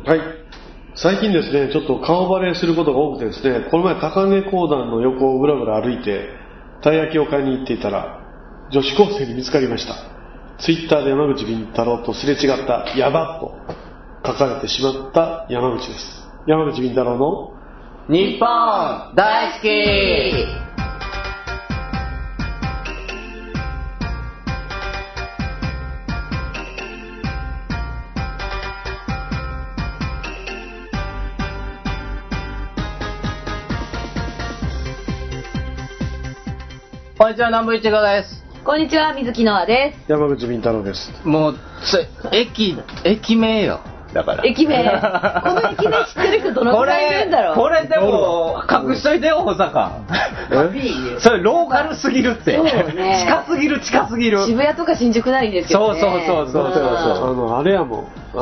はい。最近ですね、ちょっと顔バレすることが多くてですね、この前高根公団の横をぶらぶら歩いて、たい焼きを買いに行っていたら、女子高生に見つかりました。ツイッターで山口敏太郎とすれ違った、やばっと書かれてしまった山口です。山口敏太郎の日本大好き。こんにちは、南部一郎です。 こんにちは、水木のあです。 山口敏太郎です。 もう駅名よ。だから駅名この駅名知ってる人どのくらいいるんだろう。 これでも隠しといてよ、保坂。それローカルすぎるって。そうね、近すぎる。 渋谷とか新宿なりですよね。 そうあれやもん、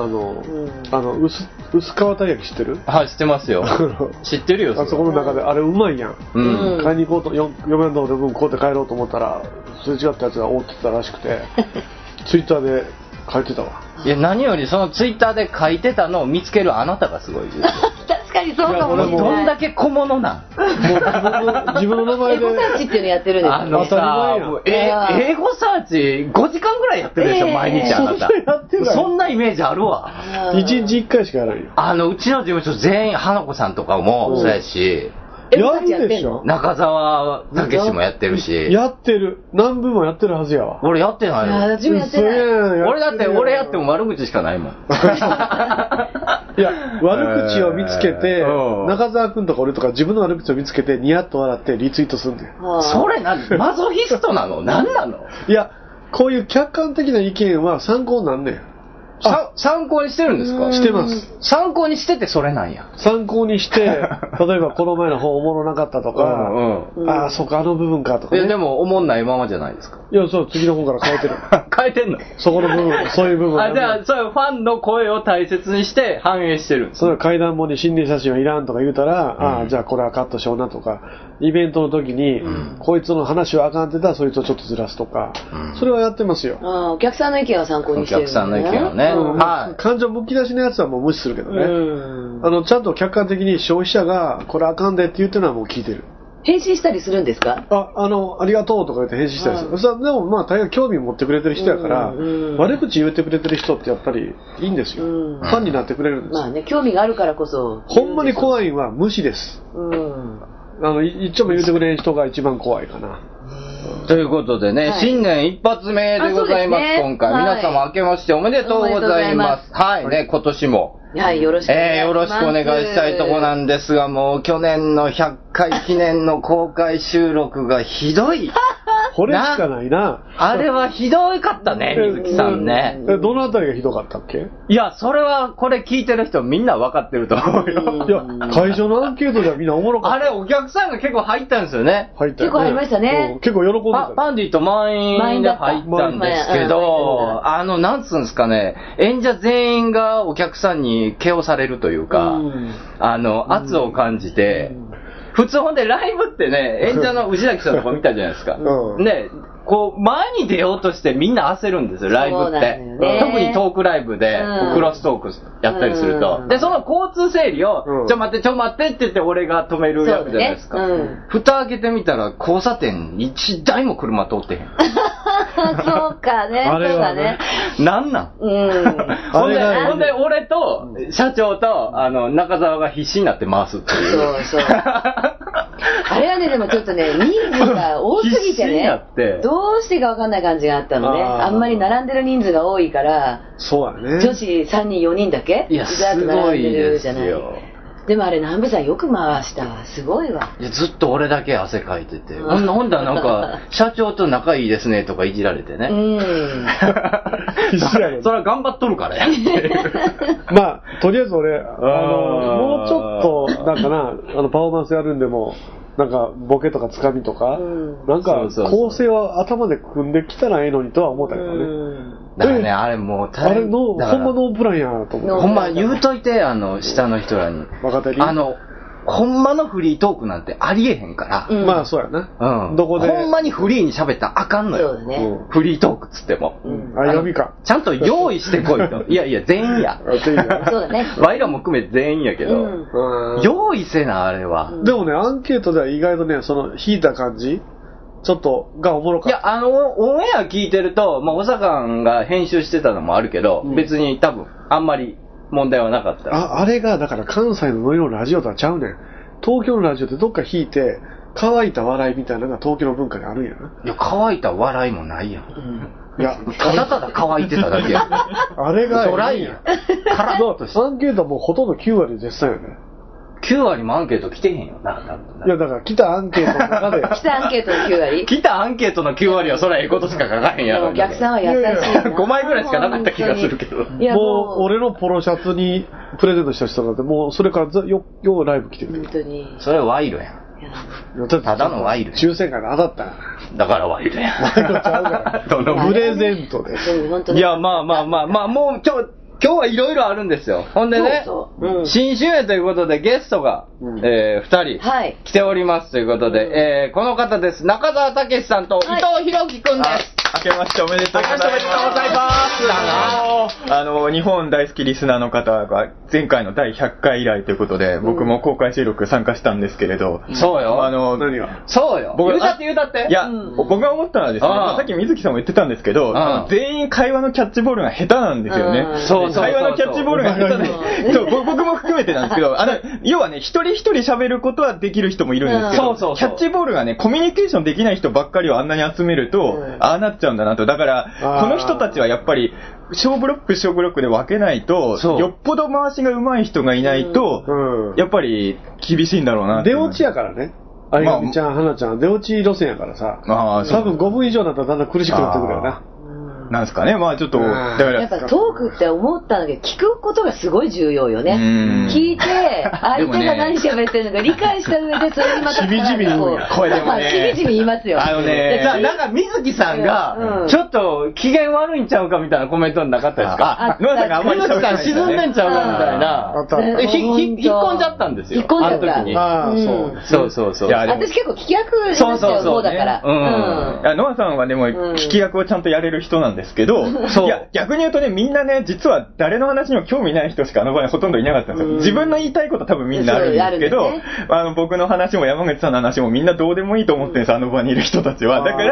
薄皮たい焼き知ってる？ はい、知ってますよ。知ってるよ。 あそこの中であれうまいやん。買いに行こうと、嫁の俺分買うて帰ろうと思ったらすれ違ったやつが覆ってたらしくてツイッターで書いてたわ。 いや、何よりそのツイッターで書いてたのを見つけるあなたがすごいです。 確かにそうかもしれない。 どんだけ小物なん。もう自分の名前で英語サーチっていうのやってるんですよ。 当たり前やん。英語サーチ5時間ぐらいやってるでしょ、毎日あなた。そんなイメージあるわ。 1日1回しかやらんよ。 うちの事務所全員花子さんとかもそうやし、 やるでしょ。 中澤武史もやってるし。 やってる。南部もやってるはずやわ。 俺やってないよ。 自分やってない。 俺だって俺やっても悪口しかないもん。 いや、悪口を見つけて、中澤くんとか俺とか自分の悪口を見つけてニヤッと笑ってリツイートするんだよ。 それマゾヒストなの？何なの？ いや、こういう客観的な意見は参考になんねん。 参考にしてるんですか？ してます。 参考にしててそれなんや。 参考にして、例えばこの前の方おもろなかったとか、そうか、あの部分かとか、ね。 でもおもんないままじゃないですか。 いや、そう、次の方から変えてる。 変えてんの？ そこの部分、そういう部分。 じゃあ、そういうファンの声を大切にして反映してるんです。 それ階段本に心霊写真はいらんとか言うたら、じゃあこれはカットしようなとか、イベントの時に、こいつの話はあかんってたらそいつをちょっとずらすとか、それはやってますよ。 お客さんの意見は参考にしてる、 お客さんの意見はね。 はい。感情むき出しのやつはもう無視するけどね。ちゃんと客観的に消費者がこれあかんでって言ってるのはもう聞いてる。 返信したりするんですか？ ありがとうとか言って返信したりする。でもまあ大概興味持ってくれてる人やから、悪口言ってくれてる人ってやっぱりいいんですよ。ファンになってくれるんですよ。 まあね、興味があるからこそ。 ほんまに怖いのは無視です。一丁も言うてくれる人が一番怖いかな。 ということでね、新年一発目でございます。今回皆様明けましておめでとうございます。はいね、今年も。 はい、よろしくお願いします。 よろしくお願いしたいとこなんですが、もう去年の100回記念の公開収録がひどい。 これしかないな。 あれはひどかったね、水木さんね。 どのあたりがひどかったっけ？ いや、それはこれ聞いてる人みんな分かってると思うよ。 いや、会場のアンケートではみんなおもろかった。 あれ、お客さんが結構入ったんですよね。 入ったよね。 結構入りましたね。 結構喜んでた。 パンディと満員で入ったんですけど、なんつうんですかね、演者全員がお客さんに毛をされるというか、圧を感じて、普通ほんでライブってね、演者の内崎さんとか見たじゃないですか。ね、こう前に出ようとしてみんな焦るんですよ、ライブって。特にトークライブでクロストークやったりすると。で、その交通整理を、ちょ待ってって言って俺が止める役じゃないですか。蓋開けてみたら交差点一台も車通ってへん。 そうかね。 あれはね。 なんなん？ほんで俺と社長と中澤が必死になって回すっていう。 そう。あれはね、でもちょっとね、人数が多すぎてね、どうしてか分かんない感じがあったのね。あんまり並んでる人数が多いから、 そうだね。 女子3人4人だけいや、すごいですよ。 でもあれ南部さんよく回したわ、すごいわ。 いや、ずっと俺だけ汗かいてて、ほんだらなんか社長と仲いいですねとかいじられてね。それは頑張っとるからや。 まあとりあえず俺もうちょっとなんかなパフォーマンスやるんでもなんかボケとかつかみとか、なんか構成は頭で組んできたらええのにとは思ったけどね。 だからね、あれもうあれのほんまノープランやと思う。 ほんま言うといて下の人らに。 若手に。 ほんまのフリートークなんてありえへんから。 まあそうやな。 どこで。ほんまにフリーに喋ったらあかんのよ。 そうだね。 フリートークっつっても。 読みか。 ちゃんと用意してこいと。いやいや、全員や。 そうだね。 ワイらも含めて全員やけど。用意せな、あれは。 でもね、アンケートでは意外とね、その、引いた感じちょっと、がおもろかった。 いや、オンエア聞いてると、まあ、小坂が編集してたのもあるけど、別に多分、あんまり問題はなかった。 あれが、だから関西のノリのラジオとはちゃうねん。東京のラジオってどっか引いて、乾いた笑いみたいなのが東京の文化にあるんやな。 いや、乾いた笑いもないやん。いや、ただただ乾いてただけやん。 あれが、 ドライやん。カラッとして。 アンケートはもうほとんど9割絶賛よね。 9割もアンケート来てへんよな。 いや、だから来たアンケートの中で。 来たアンケートの9割来たアンケートの9割はそらええことしか書かへんやろ。 お客さんは優しいな。 5枚ぐらいしかなかった気がするけど。 もう、俺のポロシャツにプレゼントした人なんて、もうそれからようライブ来てる。 本当に。 それはワイルやん。ただのワイル。 抽選会で当たった。 だからワイルやん。 ワイルちゃうから。プレゼントで。 いや、まあ、もう今日はいろいろあるんですよ。ほんでね、新春夜ということでゲストが、2人来ておりますということで、この方です。中澤武さんと伊藤博樹くんです。 明けましておめでとうございます。日本大好きリスナーの方が前回の第100回以来ということで、僕も公開収録参加したんですけれど。 そうよ。 何がそうよ。言うたって。 いや、僕が思ったのはですね、さっき水木さんも言ってたんですけど、全員会話のキャッチボールが下手なんですよね。会話のキャッチボールが下手で、そう、僕も含めてなんですけど、要はね、一人一人喋ることはできる人もいるんですけど、キャッチボールがね、コミュニケーションできない人ばっかりをあんなに集めると、ああなっちゃうんだなと。だから、この人たちはやっぱり、小ブロックで分けないと、よっぽど回しが上手い人がいないと、やっぱり厳しいんだろうな。 出落ちやからね。あやみちゃん、花ちゃん、出落ち路線やからさ。多分5分以上だったらだんだん苦しくなってくるよな。 なんですかね、まあちょっと、だからやっぱトークって思ったんだけど、聞くことがすごい重要よね。聞いて、相手が何喋ってるのか理解した上で、それにまたしみじみ言うやん。 これでもね、 しみじみ言いますよ。 なんか水木さんが、ちょっと機嫌悪いんちゃうかみたいなコメントなかったですか？ 野田さんがあんまり水木さん沈んでんちゃうかみたいな。引っ込んじゃったんですよ。 引っ込んじゃった。 そう。 私結構聞き役になっちゃう方だから。 野田さんはでも聞き役をちゃんとやれる人なんですけど、いや、逆に言うとね、みんなね、実は誰の話にも興味ない人しかあの場にほとんどいなかったんですよ。自分の言いたいこと多分みんなあるんですけど、僕の話も山口さんの話もみんなどうでもいいと思ってるんです、あの場にいる人たちは。だから、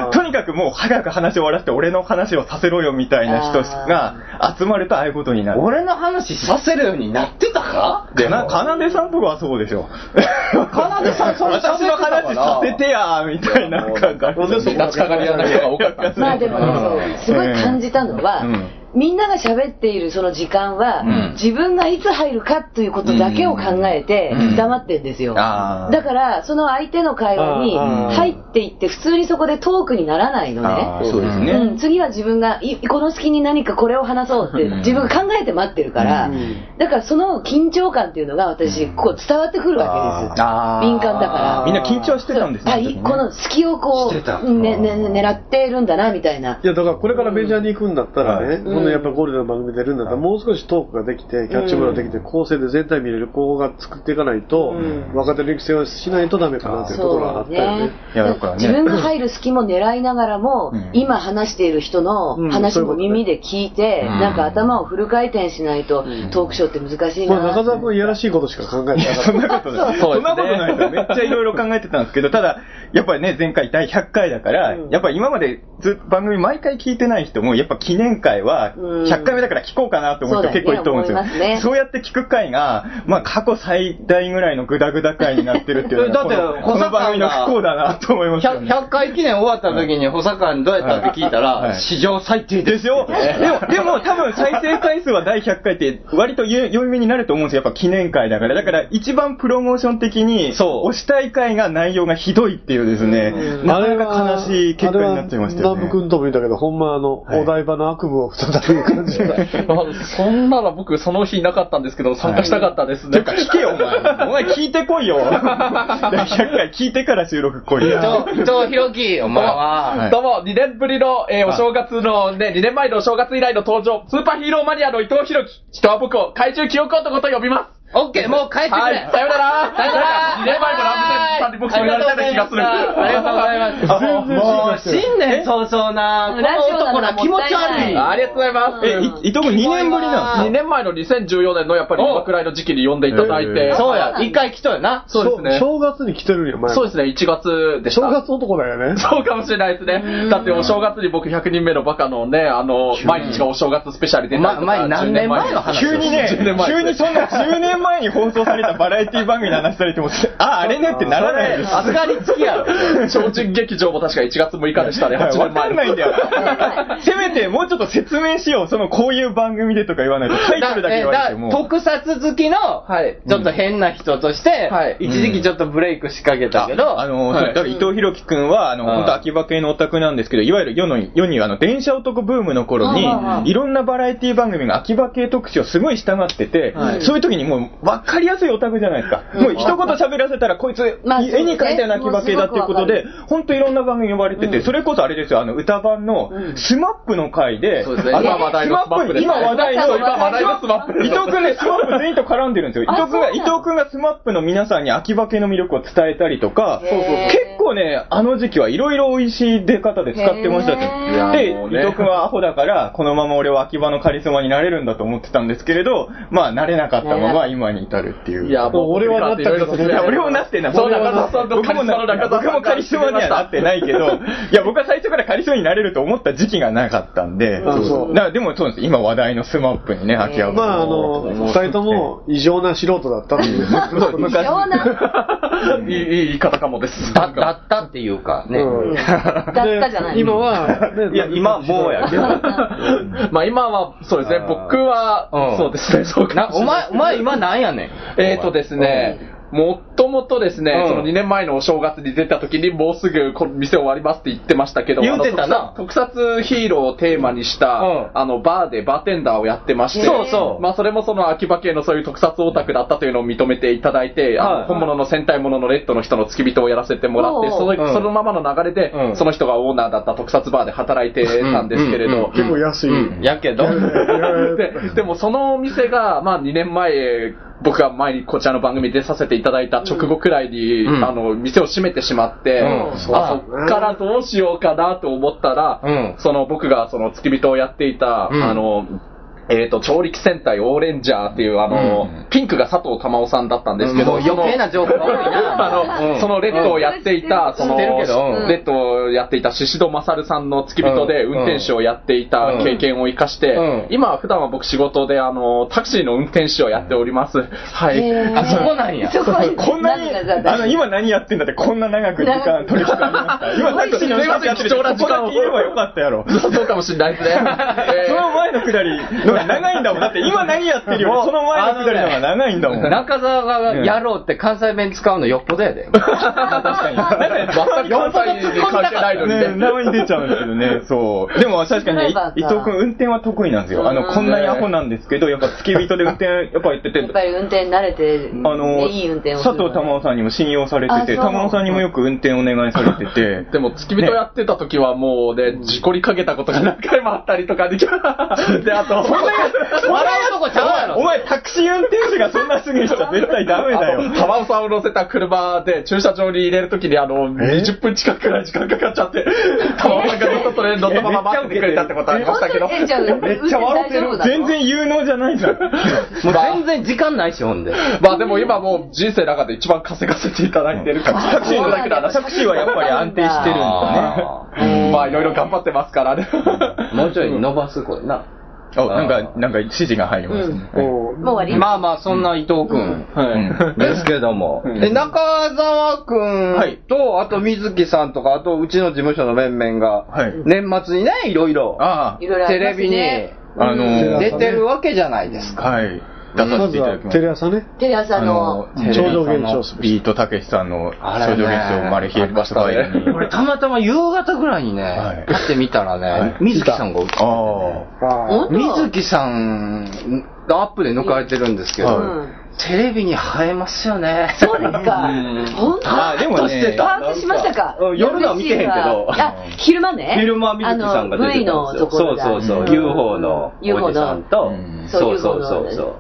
とにかくもう早く話を終わらせて俺の話をさせろよみたいな人が集まるとああいうことになる。 俺の話させるようになってたか？ で、かなでさんとかはそうでしょ。 かなでさん、 私の話させてやーみたいな感じ。 立ちかかりやな人が多かった。 まあでもね、すごい感じたのは、みんなが喋っているその時間は、自分がいつ入るかということだけを考えて黙ってんですよ。だからその相手の会話に入っていって普通にそこでトークにならないのね。 そうですね。 次は自分がこの隙に何かこれを話そうって自分が考えて待ってるから、だからその緊張感っていうのが私こう伝わってくるわけです。敏感だから。 みんな緊張してたんですね。 この隙をこう狙ってるんだなみたいな。 いやだからこれからメジャーに行くんだったらね。やっぱゴールデンの番組出るんだったらもう少しトークができてキャッチボールができて構成で全体見れる子が作っていかないと若手の育成をしないとダメかなというところがあったよね。 自分が入る隙も狙いながらも今話している人の話も耳で聞いてなんか頭をフル回転しないとトークショーって難しいな。 中澤君いやらしいことしか考えてなかった。 そんなことないです。めっちゃいろいろ考えてたんですけど、ただやっぱりね前回第100回だからやっぱり今まで番組毎回聞いてない人もやっぱ記念会は100回目だから聞こうかなと思う人結構いると思うんですよ。そうやって聞く回が、まあ過去最大ぐらいのグダグダ回になってるっていうのはだってこの番組の不幸だなと思いますよね。 100回記念終わった時に保坂にどうやったって聞いたら、史上最低ですよ。 でも多分再生回数は第100回って割と良い目になると思うんですよ。やっぱ記念会だから。だから一番プロモーション的に推したい回が内容がひどいっていうですね、なかなか悲しい結果になっちゃいましたよね。 南部君とも言ったけど、ほんまお台場の悪夢を再び感じた。 そんなら僕その日いなかったんですけど参加したかったですね。 なんか聞けよお前聞いてこいよ。100回聞いてから収録来いよ。 伊藤博樹お前はどうも2年ぶりの、お正月のね2年前のお正月以来の登場スーパーヒーローマニアの伊藤博樹。人は僕を怪獣記憶男と呼びます。 オッケー、もう帰ってくれ。 はい、さよなら。 さよなら。 2年前のラブゼンさんに僕そう言われたような気がする。 ありがとうございます。もう新年早々なこの男ら気持ち悪い。 ありがとうございます。 伊藤君2年ぶりなんですか？ 2年前の2014年のやっぱり今くらいの時期に呼んでいただいて。 そうや、一回来とるな。 そうですね。 正月に来てるよ、前。 そうですね、1月でした。 正月男だよね。 そうかもしれないですね。だってお正月に僕100人目のバカのね、毎日がお正月スペシャルで出たりとか。 何年前の話？ 急にそんな10年前に放送されたバラエティ番組の話されても、あれねってならないです。 さすがに付き合う。 超人劇場も確か1月6日でしたね、8年前。 わかんないんだよ。せめてもうちょっと説明しよう。こういう番組でとか言わないと、タイトルだけ言われても。 特撮好きの、ちょっと変な人として、一時期ちょっとブレイクしかけたけど、 伊藤博樹くんは、本当秋葉系のオタクなんですけど、いわゆる世に電車男ブームの頃に、いろんなバラエティ番組が秋葉系特集をすごい従ってて、そういう時にもう分かりやすいオタクじゃないですか。もう一言喋らせたら、こいつ、絵に描いたような秋葉系だっていうことで、本当いろんな番組呼ばれてて、それこそあれですよ、歌版のスマップの回で、 今話題のスマップです。 今話題のスマップ。伊藤くんね、スマップ全員と絡んでるんですよ。伊藤くんがスマップの皆さんに秋葉系の魅力を伝えたりとか、結構ね、あの時期はいろいろ美味しい出方で使ってましたで、伊藤くんはアホだから、このまま俺は秋葉のカリスマになれるんだと思ってたんですけれど、まあ、なれなかったまま今に至るっていう。 いや、もう俺はなったけど、 俺もなってない。 そう、中田さんのカリスマの中田さん。 僕もカリスマにはなってないけど、いや、僕は最初からカリスマになれると思った時期がなかったんで、でもそうです。今話題のスマップにね、秋葉まあ、二人とも異常な素人だったっていう。 異常な。 いい言い方かもです。 だったっていうかね。 だったじゃない。 今は、 いや、今もうやけど。 まあ今は、そうですね、僕は、そうですね、そうか。 お前今なんやねん。 ですね、もともとですね、その2年前のお正月に出た時にもうすぐ店終わりますって言ってましたけど、 言ってたな。 特撮ヒーローをテーマにした、バーでバーテンダーをやってまして、まあそれもその秋葉系のそういう特撮オタクだったというのを認めていただいて、本物の戦隊もののレッドの人の付き人をやらせてもらって、そのままの流れで、その人がオーナーだった特撮バーで働いてたんですけれど、 結構安い。 やけど。 でもそのお店が、まあ2年前、僕が前にこちらの番組に出させていただいた直後くらいに、店を閉めてしまって、そっからどうしようかなと思ったら、僕がその付き人をやっていた、超力戦隊オーレンジャーっていうピンクが佐藤珠緒さんだったんですけど、 余計な情報が多いな。 そのレッドをやっていた、レッドをやっていた宍戸勝さんの付き人で運転手をやっていた経験を生かして、今は普段は僕仕事でタクシーの運転手をやっております。はい。 あ、そこなんや。 こんなに、今何やってんだってこんな長く時間取り組みました。今タクシーの運転手やってる。貴重な時間を。言えばよかったやろ。 そうかもしれないですね。 その前のくだり、長いんだもん。だって今何やってるよりその前のくだりの方が長いんだもん。 中澤がやろうって関西弁使うのよっぽどやで。 確かに。全く関西に関係ないのにね。名前に出ちゃうんですけどね。そう。でも確かにね、伊藤くん運転は得意なんですよ。こんなにアホなんですけど、やっぱ付き人で運転やっぱ言ってて。 やっぱり運転慣れて、いい運転をする。 佐藤珠緒さんにも信用されてて、珠緒さんにもよく運転お願いされてて。 でも付き人やってた時はもうね、事故りかけたことが何回もあったりとかで、あと、 笑うとこちゃうやろ。 お前タクシー運転手がそんなすぐにしたら絶対ダメだよ。 玉尾さんを乗せた車で駐車場に入れるときに20分近くくらい時間かかっちゃって、玉尾さんがずっとそれ乗ったまま待っててくれたってことありましたけど。 めっちゃ笑ってる。全然有能じゃないじゃん。もう全然時間ないし、ほんで。 まあでも今もう人生の中で一番稼がせていただいてるタクシーのだけだな。 タクシーはやっぱり安定してるんだね。まあいろいろ頑張ってますからね。 もうちょい伸ばすこれな。 なんか指示が入りますね。 もう終わり？ まあまあ、そんな伊藤くんですけども。中澤くんと、あと水木さんとか、あとうちの事務所の面々が、年末にね、いろいろ、テレビに出てるわけじゃないですか。 はい。出させていただきます。 テレ朝ね。 テレ朝の超常現象スペシャル。 ビートたけしさんの超常現象マルヒエバスバイに。 俺たまたま夕方ぐらいにね、パッて見たらね、水木さんが映ってて、水木さんがアップで抜かれてるんですけど、テレビに映えますよね。 そうですか。本当？ でもね、 把握しましたか？ 夜のは見てへんけど。 昼間ね。 昼間水木さんが出てたんですよ。そう。UFO のおじさんと、そう。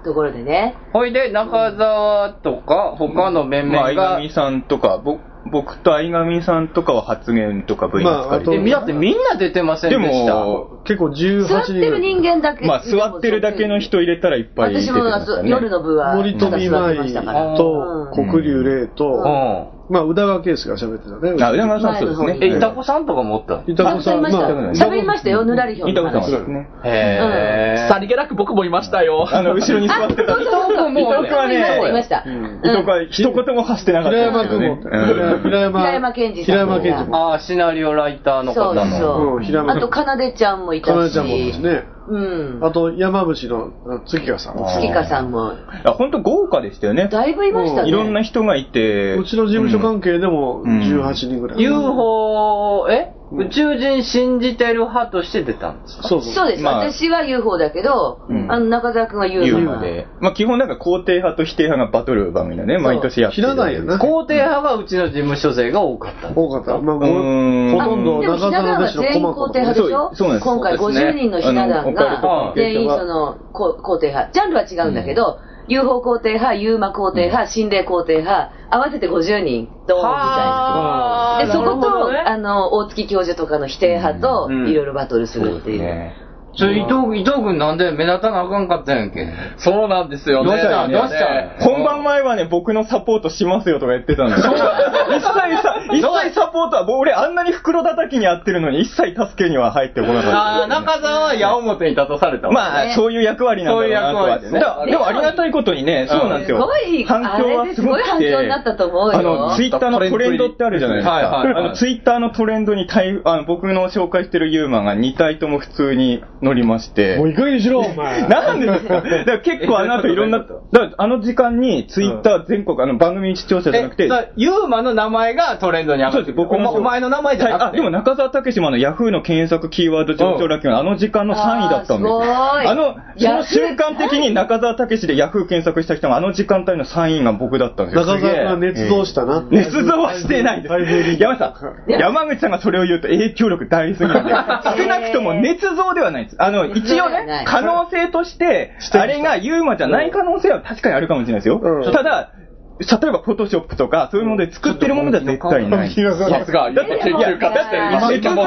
ところでね。 ほいで、中澤とか、他の面々が。 相上さんとか、僕と相上さんとかは発言とか V の使いで。 だってみんな出てませんでした。 でも、結構18人。 座ってる人間だけ。 座ってるだけの人入れたらいっぱい出てましたね。 私も夜の部は。 森富舞と、国流霊と、宇田川圭介が喋ってたね。 宇田川さんそうですね。 板子さんとかもおった。 板子さん喋りましたよ、ぬらりひょんの話。 板子さんね。 さりげなく僕もいましたよ。 後ろに座ってた。伊藤君はね、 いました。 伊藤君は一言も発してなかった。 平山君も。 平山健二さん。 ああ、シナリオライターの方の。 そう。あと、かなでちゃんもいたし。 かなでちゃんもですね。あと、山伏の月香さん。 月香さんも。 本当豪華でしたよね。 だいぶいましたね。 いろんな人がいて。 うちの事務所関係でも18人ぐらい。 UFO、宇宙人信じてる派として出たんですか？ そうです。私は UFO だけど、中澤君は UFO で。基本なんか肯定派と否定派がバトル番組だね、毎年やってる。 知らないよね。 肯定派がうちの事務所勢が多かった。 多かった。ほとんど中澤弟子の全員肯定派でしょ？ そうなんです。 今回50人のひな壇が、全員その肯定派。ジャンルは違うんだけど、UFO 肯定派、ユーマ肯定派、心霊肯定派、合わせて50人、ドーンみたいな。で、そこと、大月教授とかの否定派と、いろいろバトルするっていう。 伊藤君なんで目立たなあかんかったんやんけ。 そうなんですよね。 どうした本番前はね、僕のサポートしますよとか言ってたんですよ。一切サポートは、俺あんなに袋叩きにやってるのに一切助けには入ってこなかった。 中澤は矢面に立たされた。 そういう役割なんだろうなとは。でもありがたいことにね、そうなんですよ。反響はすごくて。 すごい反響になったと思うよ。 ツイッターのトレンドってあるじゃないですか。ツイッターのトレンドに僕の紹介してるユーマが2体とも普通に乗りまして。 もういい加減にしろ、お前。 なんでですか？だから結構あの後いろんな、あの時間にツイッター全国、番組視聴者じゃなくて。 ユーマの名前がトレンドに上がってる。そうです、僕の。お前の名前じゃなくて。 でも中澤武史もヤフーの検索キーワード上昇ランキングのあの時間の3位だったんですよ。その瞬間的に中澤武史でヤフー検索した人があの時間帯の3位が僕だったんですよ。 中澤が捏造したな。 捏造はしてないです。山口さんがそれを言うと影響力大すぎるんで、少なくとも捏造ではないです。一応ね、可能性として、あれがユーマじゃない可能性は確かにあるかもしれないですよ。ただ、例えばフォトショップとかそういうもので作ってるものでは絶対ない。 さすが、だって研究家だって捏造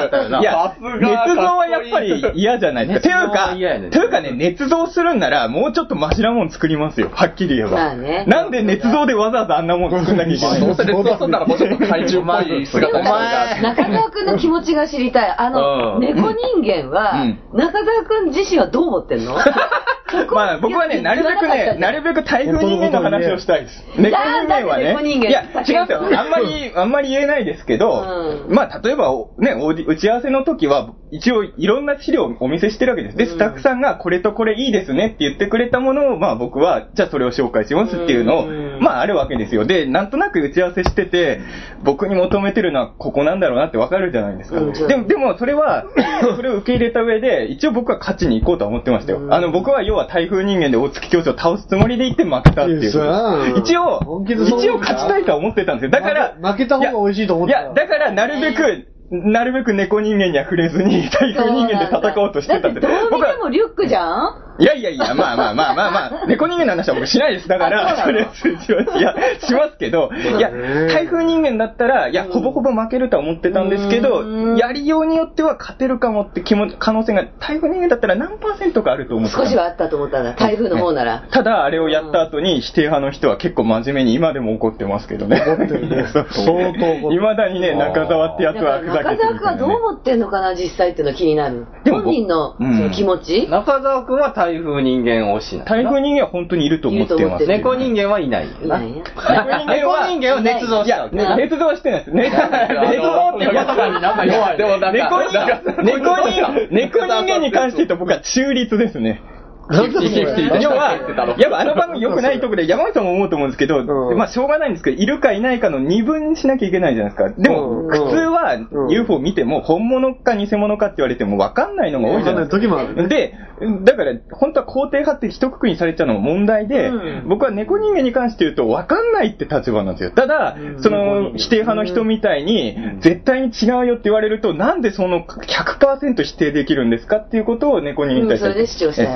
はやっぱり嫌じゃないですか。というかね、捏造するんならもうちょっとマシなもん作りますよ。はっきり言えば。なんで捏造でわざわざあんなもん作んなきゃいけないの？ どうせ捏造するならもうちょっと怪獣っぽい姿が。 中澤君の気持ちが知りたい。猫人間は、中澤君自身はどう思ってんの？ 僕はね、なるべく台風人間の話をしたいです。猫人間はね。いや、違うんですよ。あんまり言えないですけど、例えば、ね、打ち合わせの時は、一応いろんな資料をお見せしてるわけです。で、スタッフさんがこれとこれいいですねって言ってくれたものを、僕は、じゃあそれを紹介しますっていうのを、あるわけですよ。で、なんとなく打ち合わせしてて、僕に求めてるのはここなんだろうなってわかるじゃないですか。でもそれを受け入れた上で、一応僕は勝ちに行こうとは思ってましたよ。僕は要は台風人間で大月教授を倒すつもりで行って負けたっていう。一応勝ちたいとは思ってたんですよ。だから、 負けた方が美味しいと思ってた。 いや、だからなるべく猫人間には触れずに台風人間で戦おうとしてたんで。 どう見てもリュックじゃん？ いや、猫人間の話は僕しないです。だから、それはしますけど、台風人間だったら、ほぼほぼ負けるとは思ってたんですけど、やりようによっては勝てるかもって可能性が、台風人間だったら何%かあると思ってた。 少しはあったと思ったんだ、台風の方なら。 ただ、あれをやった後に否定派の人は結構真面目に今でも怒ってますけどね。 相当怒って。 未だにね、中澤ってやつはふざけてる。 中澤君はどう思ってんのかな、実際っていうの気になる。本人のその気持ち？ 中澤君は台風人間推しなの？ 台風人間は本当にいると思ってます。 猫人間はいない。猫人間は捏造した。 捏造はしてないです。捏造ってやつがなんか弱い。猫人間に関して言うと僕は中立ですね。要は、やっぱあの番組良くないところで山口さんも思うと思うんですけど、しょうがないんですけど、いるかいないかの二分しなきゃいけないじゃないですか。でも、普通は UFO 見ても本物か偽物かって言われても分かんないのが多いじゃないですか。で、だから本当は肯定派って一括りにされちゃうのが問題で、僕は猫人間に関して言うと分かんないって立場なんですよ。ただ、その否定派の人みたいに絶対に違うよって言われると、なんでその 100% 否定できるんですかっていうことを猫人間に対して。 それで主張したい。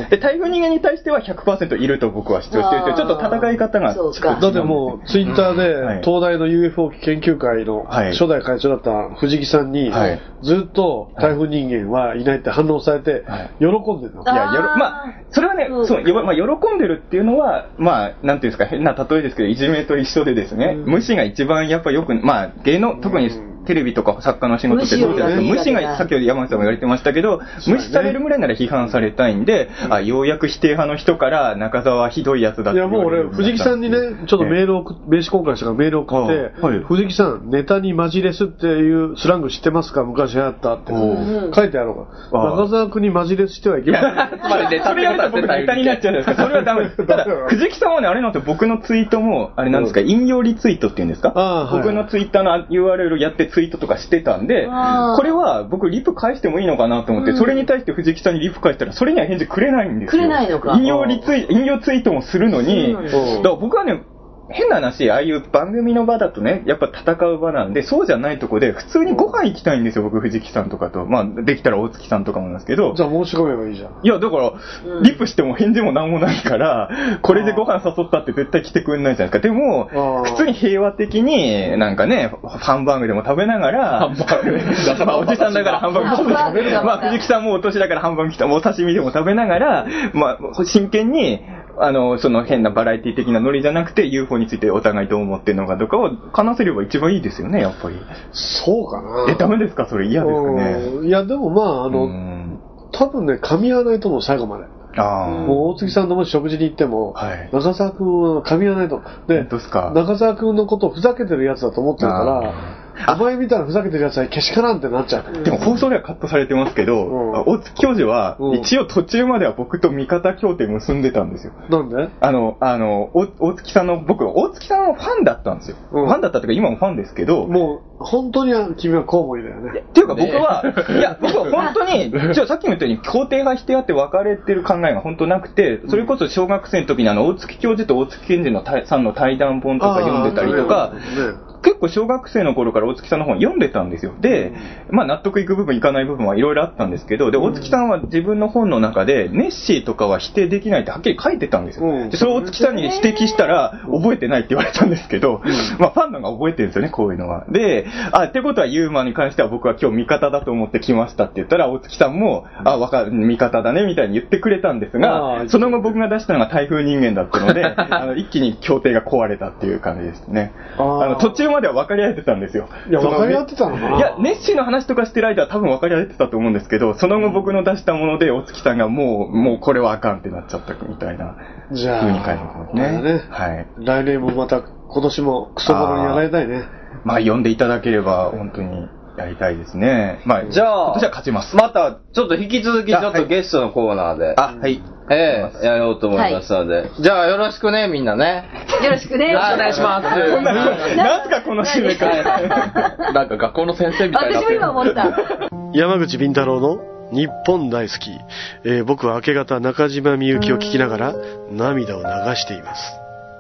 風人間に対しては 100% いると僕は主張していて、ちょっと戦い方がだってもうツイッターで東大の UFO 研究会の初代会長だった藤木さんにずっと台風人間はいないって反応されて喜んでるの。 いや、まあそれはね、まあ、喜んでるっていうのはまあなんていうんですか、変な例えですけど、いじめと一緒でですね、無視が一番やっぱよく、まあ芸能、特にテレビとか作家の仕事ってどうですか、無視がさっき山口さんも言われてましたけど、無視されるぐらいなら批判されたいんで、ようやく否定派の人から中澤はひどいやつだって。 いやもう俺藤木さんにねちょっとメールを名刺交換したからメールを送って、藤木さんネタにマジレスっていうスラング知ってますか、昔あったって書いてあろうか。中澤君にマジレスしてはいけない。 それやると僕ネタになっちゃうんですか。それはダメです。ただ藤木さんはね、あれなんですよ、僕のツイートもあれなんですか、引用リツイートっていうんですか、僕のツイッターの URL やってツイートとかしてたんで、これは僕リプ返してもいいのかなと思って、それに対して藤木さんにリプ返したらそれには返事くれないんですよ。 くれないのか。 引用ツイートもするのに、だから僕はね、変な話、ああいう番組の場だとね、やっぱ戦う場なんで、そうじゃないとこで普通にご飯行きたいんですよ、僕藤木さんとかと。まあできたら大月さんとかもなんですけど。 じゃあ申し込めばいいじゃん。 いやだからリプしても返事もなんもないから、これでご飯誘ったって絶対来てくれないじゃないですか。でも普通に平和的になんかね、ハンバーグでも食べながら、ハンバーグでまあおじさんだからハンバーグ食べる。まあ藤木さんもお年だからハンバーグ来た、もうお刺身でも食べながら、まあ真剣にその変なバラエティ的なノリじゃなくて UFO についてお互いどう思ってるのかとかを話せれば一番いいですよね、やっぱり。 そうかな。 ダメですか、それ嫌ですかね。 いやでもまあ多分ね噛み合わないと思う、最後まで。もう大月さんともし食事に行っても、中澤君は噛み合わないと。で、中澤君のことをふざけてるやつだと思ってるから、お前みたいなふざけてるやつはけしからんってなっちゃう。 でも放送ではカットされてますけど、大月教授は一応途中までは僕と味方協定結んでたんですよ。 なんで？ 大月さんの、僕大月さんのファンだったんですよ。ファンだったっていうか今もファンですけど、 もう本当に君はコウモリだよね。 っていうか僕は、いや僕は本当にさっきも言ったように肯定派否定派って分かれてる考えが本当なくて、それこそ小学生の時に大月教授と大月健二さんの対談本とか読んでたりとか、結構小学生の頃から大月さんの本読んでたんですよ。で、まあ納得いく部分いかない部分はいろいろあったんですけど、で大月さんは自分の本の中でネッシーとかは否定できないってはっきり書いてたんですよ。でそれを大月さんに指摘したら覚えてないって言われたんですけど、まあファンのが覚えてるんですよね、こういうのは。で、ってことはユーマに関しては僕は今日味方だと思って来ましたって言ったら大月さんも味方だねみたいに言ってくれたんですが、その後僕が出したのが台風人間だったので一気に協定が壊れたっていう感じですね。途中までは分かり合えてたんですよ。 いや分かり合ってたのかな。 いやネッシーの話とかしてる間は多分分かり合えてたと思うんですけど、その後僕の出したもので大月さんがもうこれはあかんってなっちゃったみたいな風に書いてますね。はい。 来年もまた今年もクソボロにやられたいね。 まあ呼んでいただければ本当にやりたいですね。まあじゃあ今年は勝ちます。 またちょっと引き続きちょっとゲストのコーナーでやろうと思いますので、じゃあよろしくねみんなね。 よろしくね。 お願いします。 なんすかこの締め方。 なんか学校の先生みたいな。 私も今思った。 山口敏太郎の日本大好き。僕は明け方中島みゆきを聞きながら涙を流しています。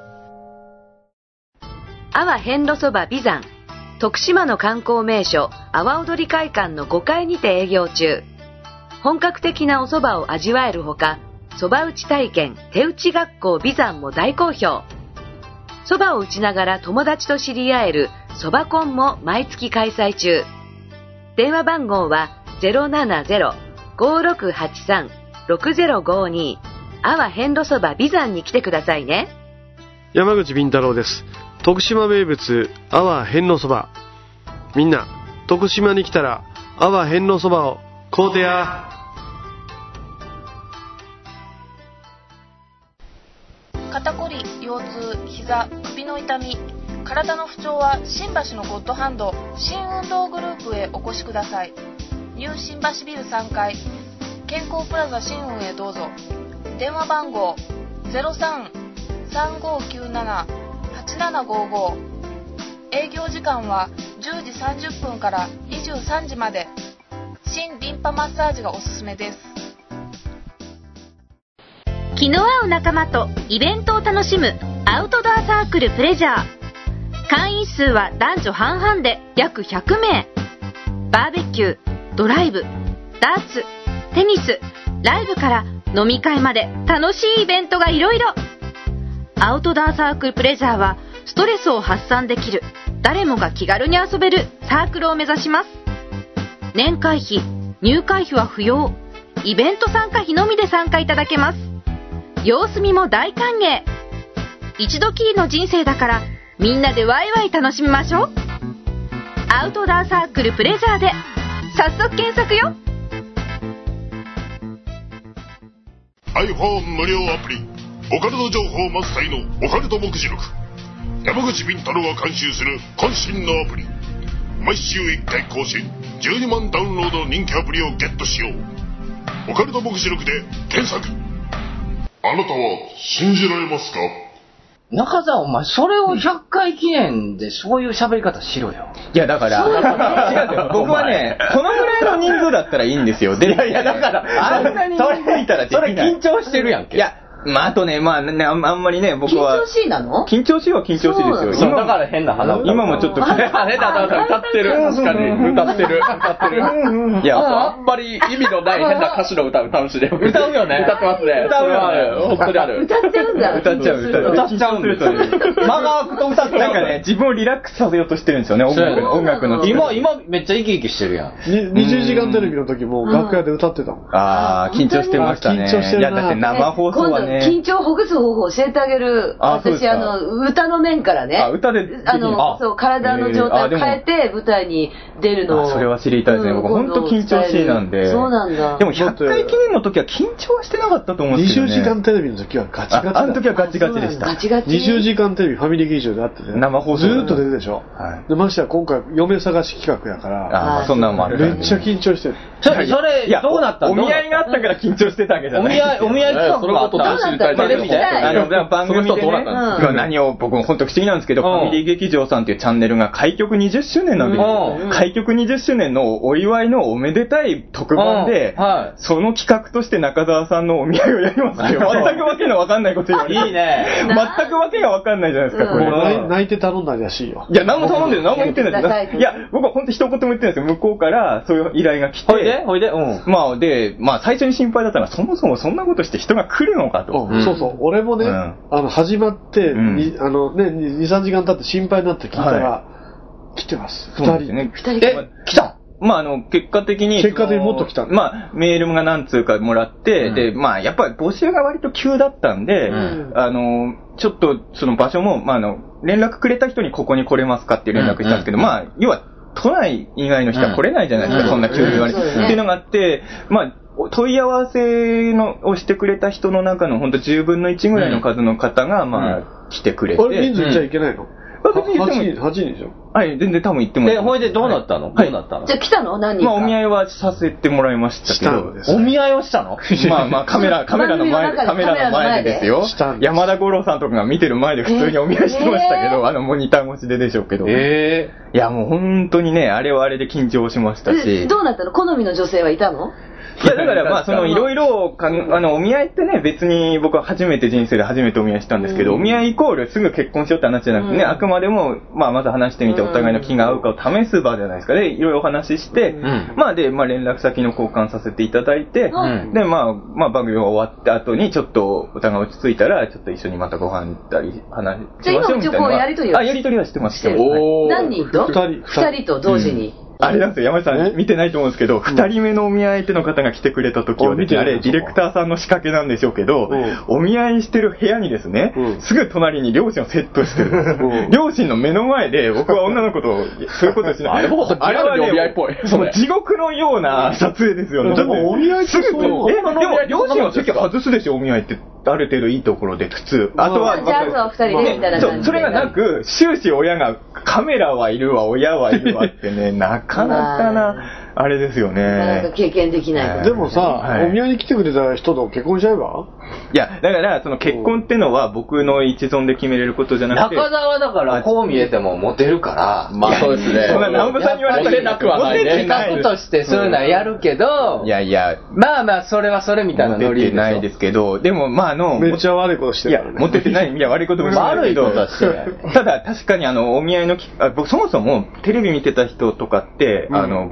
阿波遍路そば美山、徳島の観光名所阿波踊り会館の5階にて営業中。本格的なお蕎麦を味わえるほか、蕎麦打ち体験手打ち学校美山も大好評。蕎麦を打ちながら友達と知り合える蕎麦コンも毎月開催中。電話番号は 070-5683-6052 阿波遍路そば美山に来てくださいね。 山口敏太郎です。徳島名物阿波遍路そば。みんな徳島に来たら阿波遍路そばを買うてや。 肩こり、腰痛、膝、首の痛み、体の不調は新橋のゴッドハンド新運動グループへお越しください。ニュー新橋ビル3階健康プラザ新運へどうぞ。電話番号 03-3597-8755。 営業時間は10時30分から23時まで。新リンパマッサージがおすすめです。 気の合う仲間とイベントを楽しむアウトドアサークルプレジャー。会員数は男女半々で約100名。バーベキュー、ドライブ、ダーツ、テニス、ライブから飲み会まで楽しいイベントがいろいろ。アウトドアサークルプレジャーはストレスを発散できる、誰もが気軽に遊べるサークルを目指します。年会費、入会費は不要。イベント参加費のみで参加いただけます。様子見も大歓迎。一度きりの人生だから、みんなでワイワイ楽しみましょう。アウトドアサークルプレジャーで早速検索よ。 iPhone 無料アプリオカルト情報満載のオカルト目次録。山口敏太郎が監修する渾身のアプリ。毎週1回更新、12万ダウンロードの人気アプリをゲットしよう。オカルト目次録で検索。あなたは信じられますか？ 中澤、お前、それを100回記念でそういう喋り方しろよ。 いや、だから、違うんだよ。僕はね、このぐらいの人数だったらいいんですよ。で、いや、だから、あんなにそれ吹いたらできない。 それ緊張してるやんけ。 いや、まあ、あとね、まあね、あんまりね、僕は。 緊張しいなの？ 緊張しいは緊張しいですよ。 今だから変な花歌。 今もちょっと。 変な花歌歌ってる。確かに。歌ってる。いや、あんまり意味のない変な歌詞の歌歌うしね。 歌うよね。 歌ってますね。 歌うよね。 本当にある。 歌っちゃうんだ。 歌っちゃうんですよ。 間が空くと歌っちゃう。 なんかね、自分をリラックスさせようとしてるんですよね、音楽の。 今めっちゃ生き生きしてるやん。 20時間テレビの時も楽屋で歌ってたもん。 ああ、緊張してましたね。 緊張してるな。 いや、だって生放送はね。 緊張をほぐす方法を教えてあげる。私、歌の面からね。 歌で。 そう、体の状態を変えて舞台に出るのを。 それは知りたいですね。僕本当緊張しいなんで。 そうなんだ。 でも100回記念の時は緊張はしてなかったと思うんですよね。 20時間テレビの時はガチガチ。 あの時はガチガチでした。 ガチガチ。 20時間テレビファミリー劇場であってね。 生放送。 ずーっと出るでしょ。で、ましては今回嫁探し企画やから。 そんなのもある。 めっちゃ緊張してる。 それ、どうなったの？ お見合いがあったから緊張してたわけじゃない。 お見合い企画があった。 どうなったテレビで番組でね、何を僕も本当不思議なんですけど、ファミリー劇場さんっていうチャンネルが開局20周年なんですよ。開局20周年のお祝いのおめでたい特番で、その企画として中澤さんのお見合いをやりますよ。全くわけのわかんないこと言われて。 いいね。 全くわけがわかんないじゃないですか、これ。 泣いて頼んだらしいよ。 いや、何も頼んでる、何も言ってないです。いや、僕は本当一言も言ってないですよ。向こうからそういう依頼が来て。 ほいでまあ最初に心配だったのは、そもそもそんなことして人が来るのかと。 そうそう。俺もね、始まって、2、3時間経って心配になって聞いたら、来てます。2人。 2人来た。 まあ結果的にもっと来た。 まあメールが何通かもらって、で、まあやっぱり募集が割と急だったんで、ちょっとその場所も、まあ連絡くれた人にここに来れますかっていう連絡したんですけど、まあ要は都内以外の人は来れないじゃないですか、そんな急に言われて。っていうのがあって、まあ問い合わせをしてくれた人の中の本当10分の1ぐらいの数の方が、まあ来てくれて。 あれ人数いっちゃいけないの？8人でしょ？ はい、全然多分行ってもらって。 ほいでどうなったの？ じゃあ来たの？何人か。 まあお見合いはさせてもらいましたけど。 お見合いをしたの？ まあカメラの前でですよ。山田五郎さんとかが見てる前で普通にお見合いしてましたけど、モニター越しででしょうけど。いやもう本当にね、あれはあれで緊張しましたし。 どうなったの？好みの女性はいたの？ いやだからまあいろいろお見合いってね、別に僕は人生で初めてお見合いしたんですけど、お見合いイコールすぐ結婚しようって話じゃなくてね、あくまでもまず話してみてお互いの気が合うかを試す場じゃないですか。でいろいろお話しして、連絡先の交換させていただいて、で番組が終わった後にちょっとお互い落ち着いたらちょっと一緒にまたご飯行ったり話しましょうみたいな。 やりとりはしてました。 何人と？2人と同時に。 あれなんですよ、山下さん見てないと思うんですけど、2人目のお見合い手の方が来てくれた時はですね、あれディレクターさんの仕掛けなんでしょうけど、お見合いしてる部屋にですね、すぐ隣に両親をセットしてるんです。両親の目の前で僕は女の子とそういうことしない。 あれはね、お見合いっぽい。 地獄のような撮影ですよね。 でもお見合いってでも両親は席外すでしょ、お見合いって。ある程度いいところで普通。 あとは2人でみたいな感じで。 それがなく、終始親がカメラはいるわ、親はいるわってね、なかなかな。あれですよね。 なかなか経験できない。 でもさ、お見合いに来てくれた人と結婚しちゃえば？ いや、だからその結婚ってのは僕の一存で決めれることじゃなくて。 中澤だからこう見えてもモテるから。 まあそうですね。 そんな南部さんに言われたらなくはないね。 企画としてそういうのはやるけど、 いや、 まあそれはそれみたいなノリでないですけど、でもめっちゃ悪いことしてるからね。 いや、モテてない。いや、悪いこともしてない。 悪いことはしてない。 ただ確かにお見合いの僕そもそもテレビ見てた人とかって、僕が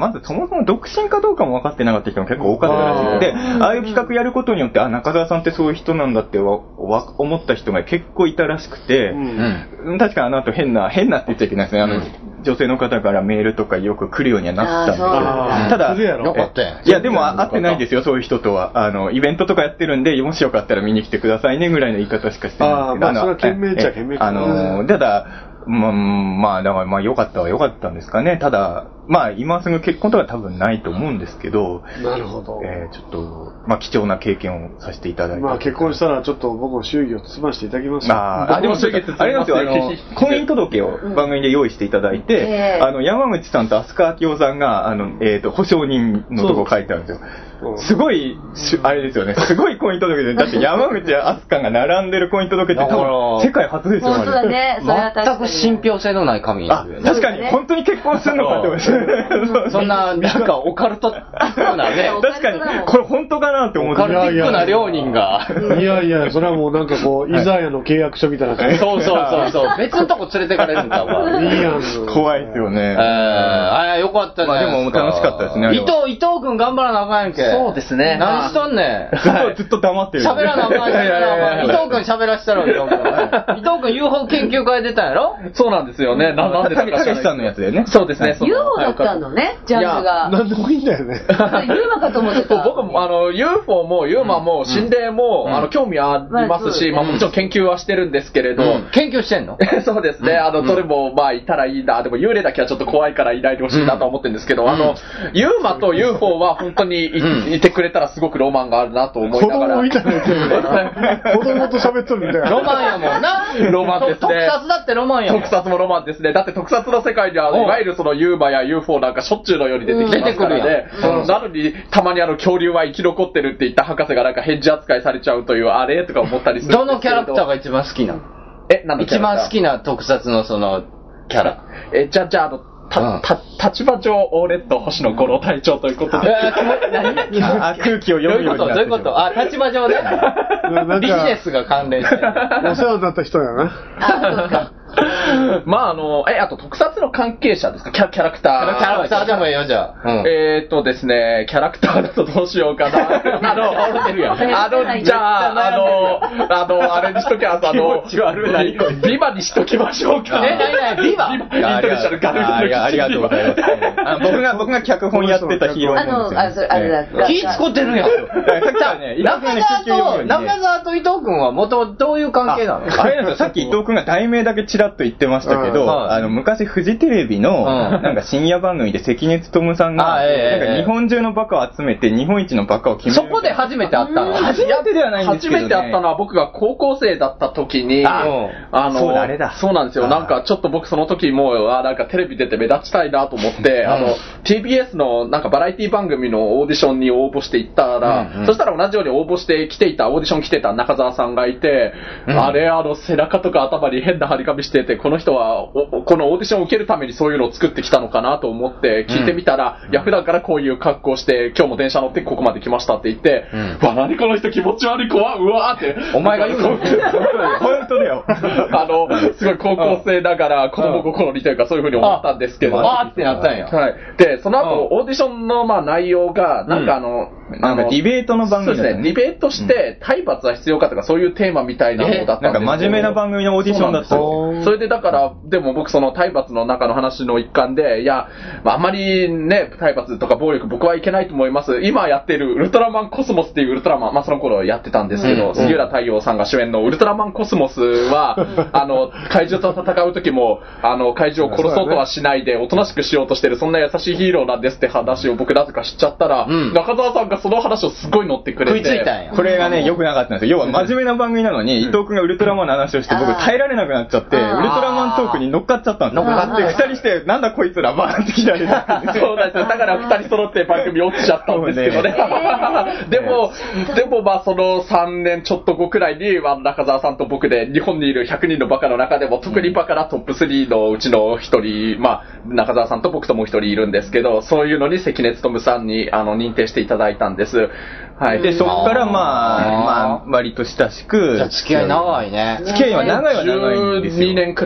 まずそもそも独身かどうかも分かってなかった人も結構多かったらしくて、ああいう企画やることによって、中澤さんってそういう人なんだって思った人が結構いたらしくて、確かあと変なって言っちゃいけないですね。女性の方からメールとかよく来るようにはなったんですけど、ただ、いやでも会ってないですよ、そういう人とは。イベントとかやってるんで、もしよかったら見に来てくださいねぐらいの言い方しかしてないんですけど、 それは懸命っちゃ懸命かな。 ただ、だから良かったは良かったんですかね。ただ、今すぐ結婚とか多分ないと思うんですけど、 なるほど。 ちょっと、貴重な経験をさせていただいて。 結婚したらちょっと僕も祝儀を包ませていただきます。 でもそれ、あれなんですよ、婚姻届を番組で用意していただいて、山口さんと飛鳥明夫さんが、保証人のとこ書いてあるんですよ。すごい、あれですよね、すごい婚姻届で、だって山口や飛鳥が並んでる婚姻届って多分、世界初ですよ、 本当だね。 全く信憑性のない紙なんですよね。 確かに、本当に結婚するのかって思いました。 そんな、なんかオカルトなね。 確かに、これ本当かなって思って。 オカルティックな両人が。 いやいや、それはもうなんかこう、イザヤの契約書みたいな感じ。 そう。別のとこ連れてかれるんだわ。 いいやん。 怖いですよね。 よかったね。 でも楽しかったですね。 伊藤君頑張らなあかんやんけ。 そうですね。 何しとんねん。ずっと黙ってる。 喋らなあかんやん。伊藤君喋らしたろ、伊藤君 UFO 研究会出たんやろ？ そうなんですよね。なんでたけしさんのやつだよね。 そうですね。 UFO だったのね、ジャンルが。 なんでもいいんだよね。 ユーマかと思ってた。 僕もUFO もユーマも心霊も興味ありますし、もちろん研究はしてるんですけれど。 研究してんの？ そうですね。どれもいたらいいな。でも幽霊だけはちょっと怖いからいないでほしいなと思ってるんですけど、ユーマと UFO は本当にいてくれたらすごくロマンがあるなと思いながら。 子供みたいな子供と喋っとるみたいな。 ロマンやもんな。 ロマンですね。 特撮だってロマンやもん。 特撮もロマンですね。だって特撮の世界にはいわゆるそのユーマや UFO なんかしょっちゅうのように出てきますからね。なのにたまに恐竜は生き残ってるって言った博士がなんか返事扱いされちゃうというあれとか思ったりするんですけど。 どのキャラクターが一番好きなの？一番好きな特撮のそのキャラ。 じゃあ立場上オーレット星野五郎隊長ということで。 空気を読むようになってる。 どういうこと？立場上でビジネスが関連して。お世話になった人やな。 あと特撮の関係者ですか？キャラクター。 キャラクターでもいいよ、じゃあ。 ですね、キャラクターだとどうしようかな。じゃあ、あれにしときゃ、ビバにしときましょうか。 ビバ？ インターネシャルガルフありがとうございます。僕が脚本やってたヒーローなんですよ。 気使ってるやん。中澤と伊藤君は元どういう関係なの？ あれなんですよ、さっき伊藤君が題名だけちらっと言ってましたけど、昔フジテレビのなんか深夜番組で関根勤さんがなんか日本中のバカを集めて日本一のバカを決める。 そこで初めて会ったの？ 初めてではないんですけどね。 初めて会ったのは僕が高校生だった時に、 そうあれだ。 そうなんですよ。なんかちょっと僕その時もなんかテレビ出て目立ちたいなと思って、TBS のなんかバラエティ番組のオーディションに応募していったら、そしたら同じように応募してオーディション来てた中澤さんがいて、背中とか頭に変な張り紙してて、この人はこのオーディションを受けるためにそういうのを作ってきたのかなと思って聞いてみたら、普段からこういう格好して今日も電車乗ってここまで来ましたって言って、何この人気持ち悪い怖いうわーってお前が言うの？ 本当だよ。 すごい高校生ながら子供心にというかそういう風に思ったんですけど、 ってなったんや。 はい。でその後オーディションの内容がなんかディベートの番組だったね。ディベートして体罰は必要かとかそういうテーマみたいなのだったんですよ。 なんか真面目な番組のオーディションだったんですよ。 それでだからでも僕その体罰の中の話の一環であんまりね体罰とか暴力僕はいけないと思います。今やってるウルトラマンコスモスっていうウルトラマンその頃やってたんですけど、杉浦太陽さんが主演のウルトラマンコスモスは怪獣と戦う時も怪獣を殺そうとはしないでおとなしくしようとしてるそんな優しいヒーローなんですって話を僕なぜか知っちゃったら、中澤さんがその話をすごい乗ってくれて食いついたんや。 これがね良くなかったんですよ。要は真面目な番組なのに伊藤君がウルトラマンの話をして僕耐えられなくなっちゃってウルトラマントークに乗っかっちゃったんですよ。で2人してなんだこいつらバーンって切られたんですよ。 そうなんですよ。だから2人揃って番組落ちちゃったんですけどね。でもその3年ちょっと後くらいに中澤さんと僕で日本にいる100人のバカの中でも特にバカなトップ3のうちの1人中澤さんと僕ともう1人いるんですけど、そういうのに関根勤さんに認定していただいたんです。はい。 でそこから割と親しく。 じゃあ付き合い長いね。 付き合いは長いんですよ。 12年くらい。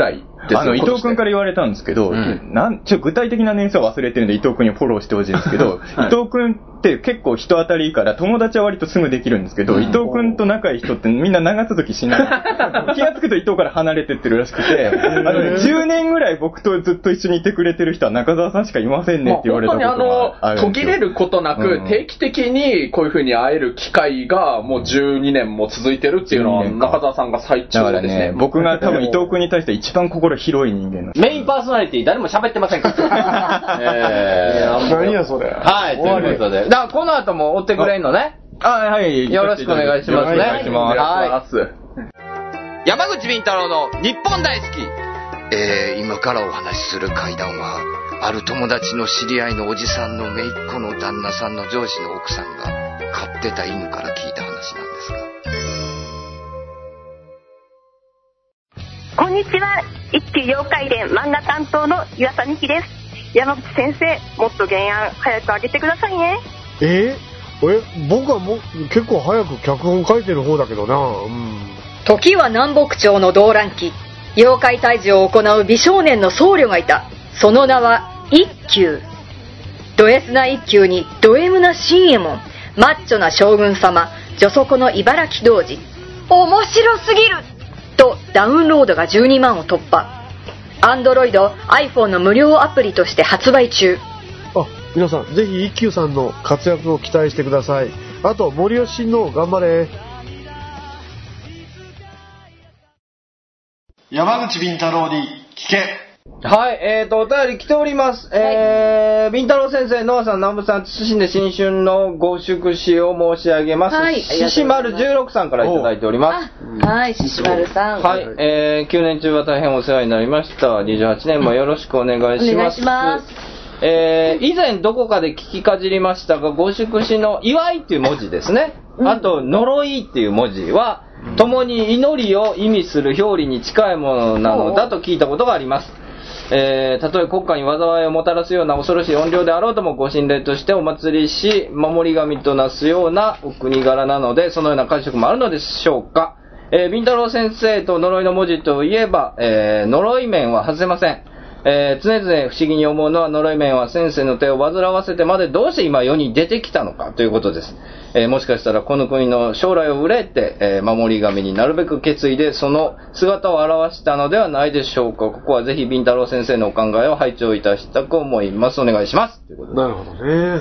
伊藤君から言われたんですけど、具体的な年数は忘れてるんで伊藤君にフォローしてほしいんですけど、伊藤君って結構人当たりいいから友達は割とすぐできるんですけど、伊藤君と仲いい人ってみんな長続きしない。気がつくと伊藤から離れてってるらしくて、10年ぐらい僕とずっと一緒にいてくれてる人は中澤さんしかいませんねって言われたことがあるんですよ。 途切れることなく、定期的にこういう風に会える機会がもう12年も続いてるっていうのは中澤さんが最長ですね。だからね、 僕が多分伊藤君に対して一番心広い人間なんです。 メインパーソナリティ誰も喋ってませんから。 何やそれ。 はい、ということで。だからこの後も追ってくれんのね。 はい。 よろしくお願いしますね。 お願いします。 はい。山口敏太郎の日本大好き。 今からお話しする怪談は、ある友達の知り合いのおじさんの姪っ子の旦那さんの上司の奥さんが飼ってた犬から聞いた話なんですが。こんにちは。一級妖怪伝漫画担当の岩佐美希です。山口先生、もっと原案早く上げてくださいね。 僕はもう結構早く脚本書いてる方だけどな。 時は南北朝の動乱期、妖怪退治を行う美少年の僧侶がいた。その名は一休。ド S な一休にド M な新右衛門、マッチョな将軍様、女底の茨城童子。面白すぎるとダウンロードが12万を突破。Android、iPhone の無料アプリとして発売中。 皆さんぜひ一休さんの活躍を期待してください。あと森吉親王頑張れ。山口敏太郎に聞け。 はい、お便り来ております。敏太郎先生、ノアさん、南部さん、謹んで新春のご祝詞を申し上げます。はい、獅子丸16さんからいただいております。 はい、獅子丸さん。 はい、9年中は大変お世話になりました。28年もよろしくお願いします。 お願いします。 以前どこかで聞きかじりましたが、ご祝詞の祝いっていう文字ですね。あと、呪いっていう文字は、共に祈りを意味する表裏に近いものなのだと聞いたことがあります。たとえ国家に災いをもたらすような恐ろしい怨霊であろうともご神霊としてお祭りし、守り神となすようなお国柄なので、そのような解釈もあるのでしょうか。敏太郎先生と呪いの文字といえば、呪い面は外せません。常々不思議に思うのは、呪い面は先生の手を煩わせてまでどうして今世に出てきたのかということです。もしかしたらこの国の将来を憂えて、守り神になるべく決意でその姿を表したのではないでしょうか。ここはぜひ敏太郎先生のお考えを拝聴いたしたく思います。お願いします。ということで。 なるほどね。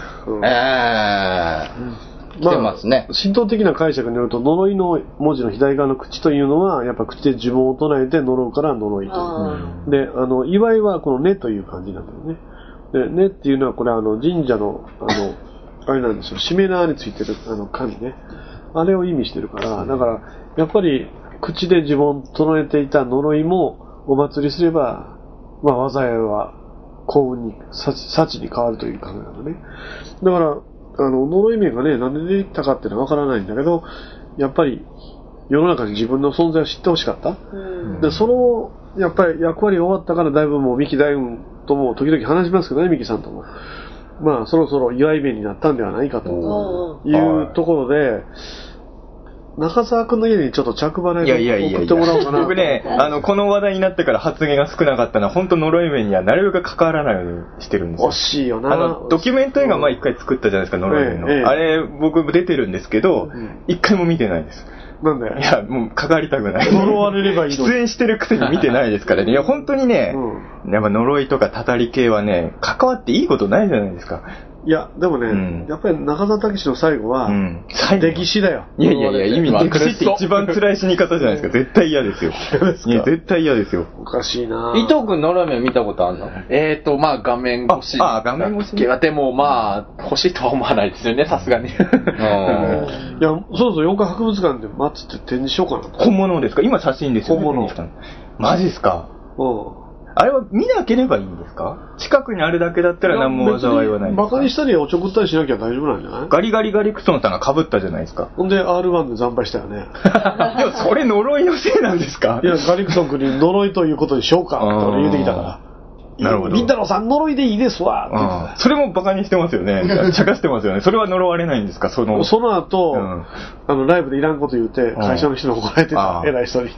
来てますね。 神道的な解釈によると、呪いの文字の左側の口というのは、やっぱ口で呪文を唱えて呪うから呪いと。で、祝いはこのねという感じなんだよね。で、ねっていうのは、これ神社の、あれなんですよ、しめ縄についてる神ね。あれを意味してるから、だから、やっぱり、口で呪文唱えていた呪いも、お祭りすれば、災いは幸運に、幸に変わるという考え方ね。だから、呪い面がね、なんで出てきたかっていうのはわからないんだけど、やっぱり世の中に自分の存在を知ってほしかった。で、その、やっぱり役割終わったからだいぶもう三木大雲とも時々話しますけどね、三木さんとも。そろそろ祝い面になったんではないかというところで、中澤君の家にちょっと着払いを送ってもらおうかな。 僕ね、この話題になってから発言が少なかったのは、本当呪い面にはなるべく関わらないようにしてるんですよ。 惜しいよな。 ドキュメント映画一回作ったじゃないですか、呪い面の。あれ、僕出てるんですけど、一回も見てないです。 なんで？ いや、もう関わりたくない。 呪われればいいのに。 出演してるくせに見てないですからね。いや、本当にね、やっぱ呪いとかたたり系はね、関わっていいことないじゃないですか。 いや、でもね、やっぱり中澤武史の最後は、歴史だよ。 いや、意味歴史って一番辛い死に方じゃないですか。絶対嫌ですよ。いや、絶対嫌ですよ。 おかしいな。 伊藤君、呪い面見たことあるの？ 画面越し。 画面越し。 でも欲しいとは思わないですよね、さすがに。いや、 そうそう、4日博物館で待つって展示しようかな。 本物ですか？今写真ですよね。 本物。 マジっすか？あれは見なければいいんですか？近くにあるだけだったら何も災いはない。 バカにしたりおちょくったりしなきゃ大丈夫なんじゃない？ ガリガリガリクソンさんが被ったじゃないですか。 ほんで R1 で惨敗したよね。 でもそれ呪いのせいなんですか？ いや、ガリクソン君に呪いということにしようかって俺言うてきたから。 なるほど。 敏太郎さん呪いでいいですわ。 それもバカにしてますよね。茶化してますよね。それは呪われないんですか？その後、ライブでいらんこと言って会社の人に怒られてた、偉い人に。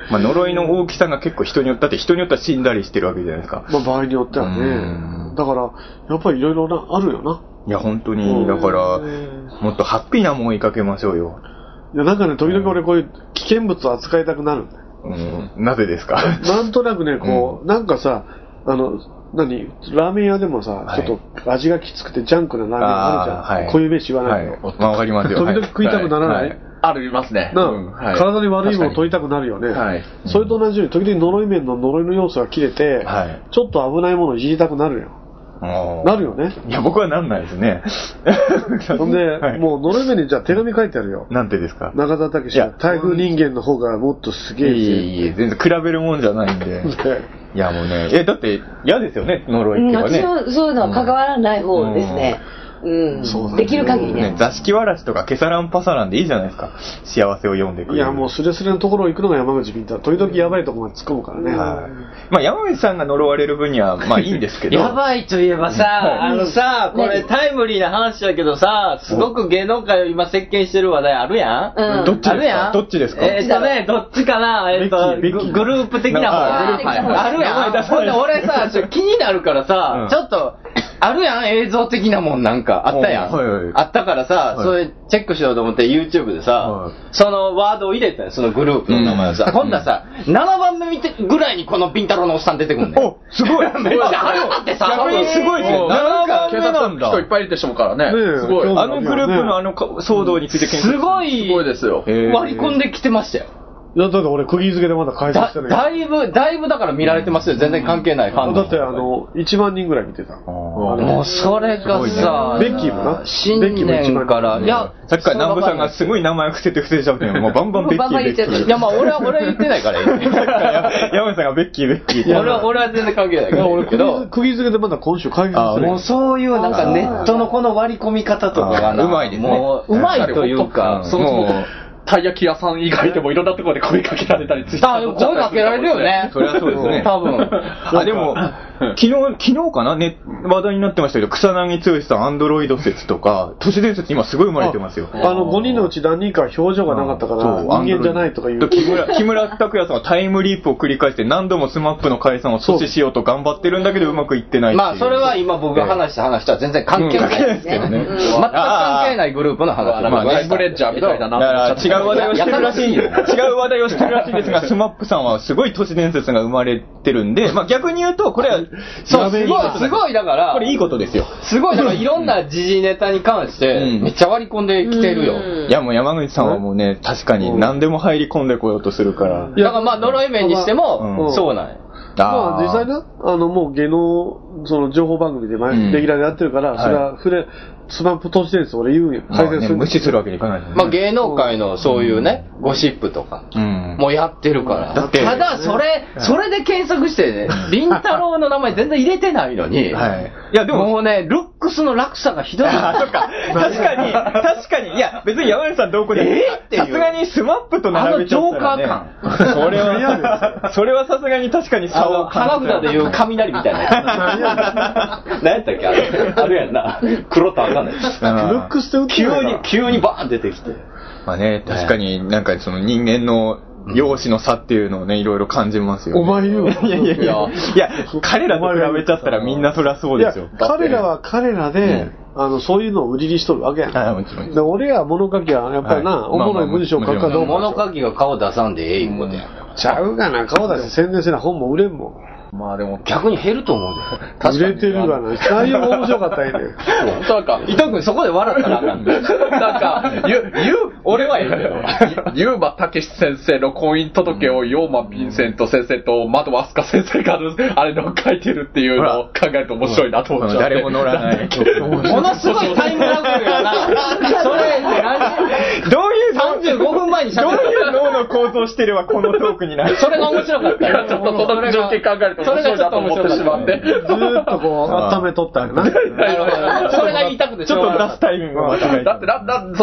まあ呪いの大きさが結構人によっては死んだりしてるわけじゃないですか。 まあ場合によってはね。だから、やっぱりいろいろあるよな。 いや、本当に、だから、もっとハッピーなもん追いかけましょうよ。 いや、なんかね、時々俺こういう危険物を扱いたくなるんだよ。 なぜですか？ なんとなくね、こう、なんかさ、ラーメン屋でもさ、ちょっと味がきつくてジャンクなラーメンあるじゃん。こういう飯言わないけど。 わかりますよ。 時々食いたくならない？ ありますね。 体に悪いものを取りたくなるよね。それと同じように、時々呪い面の呪いの要素が切れて、ちょっと危ないものをいじりたくなるよ。なるよね。 いや、僕はなんないですね。 ほんで、もう呪い面にじゃあ手紙書いてあるよ。 なんてですか？ 中田武史は台風人間の方がもっとすげえ。 いえ、全然比べるもんじゃないんで。いや、もうね、だって嫌ですよね、呪いってはね。 私はそういうのは関わらない方ですね。できる限りね。 座敷わらしとかケサランパサランでいいじゃないですか。幸せを読んでくれる。 いや、もうスレスレのところ行くのが山口敏太。時々やばいところまで突っ込むからね。 まあ山口さんが呪われる分にはまあいいんですけど。 やばいといえばさ、これタイムリーな話だけどさ、すごく芸能界を今席巻してる話題あるやん。 どっちですか？ どっちかな、グループ的な方あるやん。ほんで俺さ、気になるからさ、ちょっと、あるやん、映像的なもんなんかあったやん。あったからさ、それチェックしようと思って YouTube でさ、そのワードを入れたよ、そのグループの名前をさ。今度はさ、7番目見てぐらいにこのピンタロウのおっさん出てくんねん。 すごい。 あれだってさ、 すごいですよ。 なんか警察の人いっぱいいるでしょうからね。すごい。 あのグループの騒動についてすごいですよ。 割り込んできてましたよ。 いや、だって俺、釘付けでまだ解説してない。 だいぶだから見られてますよ。全然関係ないファンだって1万人ぐらい見てた。 もうそれがさ、 ベッキーもな。 新年から、いや、 さっきから南部さんがすごい名前伏せちゃうけど、もうバンバンベッキー。 いや、まあ俺は言ってないから。 山口さんがベッキー。 俺は全然関係ないから。 俺、釘付けでまだ今週解説してない。 もうそういうなんかネットのこの割り込み方とかがうまいですね。 もううまいというか、 たい焼き屋さん以外でもいろんなところで声かけられたり声かけられるよね。 それはそうですね。 多分。 でも、昨日かなね、話題になってましたけど、草薙剛さんアンドロイド説とか、都市伝説今すごい生まれてますよ。 5人のうち何人か表情がなかったから、人間じゃないとかいう。 木村拓哉さんはタイムリープを繰り返して何度もスマップの解散を阻止しようと頑張ってるんだけどうまくいってない。 まあそれは今僕が話した話とは全然関係ないですけどね。全く関係ないグループの話。 ライブレッジャーみたいな違う話題をしてるらしい。違う話題をしてるらしいですが、スマップさんはすごい都市伝説が生まれてるんで、まあ逆に言うと、これは、 そう、すごいだから、 これいいことですよ。 すごいだからいろんな時事ネタに関して、めっちゃ割り込んできてるよ。 いやもう山口さんはもうね、確かに何でも入り込んでこようとするから。 だからまあ呪い面にしても、そうなんや。 まあ実際な、もう芸能、その情報番組でレギュラーでやってるから、それはスマップ都市伝説俺言うんよ。 無視するわけにいかない。 まあ芸能界のそういうね、ゴシップとか、もうやってるから。ただそれで検索してね、凛太郎の名前全然入れてないのに、いやでももうね、ルックスの落差がひどい。 そっか。確かに、いや別に山根さんどこで、さすがにスマップと並べちゃったらね。 ジョーカー感。 それはさすがに確かに差を花札でいう雷みたいなやつ。何やったっけあるやんな。黒と赤のやつ。 ルックスで売ってない急にバーン出てきて。 まあね、確かになんかその人間の容姿の差っていうのをね、いろいろ感じますよ、ね。 お前言ういや、彼らと比べちゃったらみんなそりゃそうですよ。 彼らは彼らで、そういうのを売りにしとるわけやん。 もちろん。 で俺ら物書きはやっぱりな、おもろい文章書くかどうか。 物書きが顔出さんでええことや。 ちゃうがな、顔出して宣伝せな本も売れんもん。 まあでも逆に減ると思うで。 売れてるがな。内容が面白かったらいいね。 なんか、伊藤君そこで笑ったらあかん。なんか、俺は言うけど、 ゆうばたけし先生の婚姻届をヨーマ・ヴィンセント先生と窓飛鳥先生があれの書いてるっていうのを考えると面白いなと思っちゃう。 誰も乗らない。 ものすごいタイムラグやな。それって何？ どういう 35分前に喋る。 どういう脳の構造してればこのトークになる。 それが面白かったよ。 ちょっとその条件考えると面白いなと思ってしまって。 ずーっとこう、温めとったよな。 それが言いたくてちょっと出すタイミングを間違えた。 だって、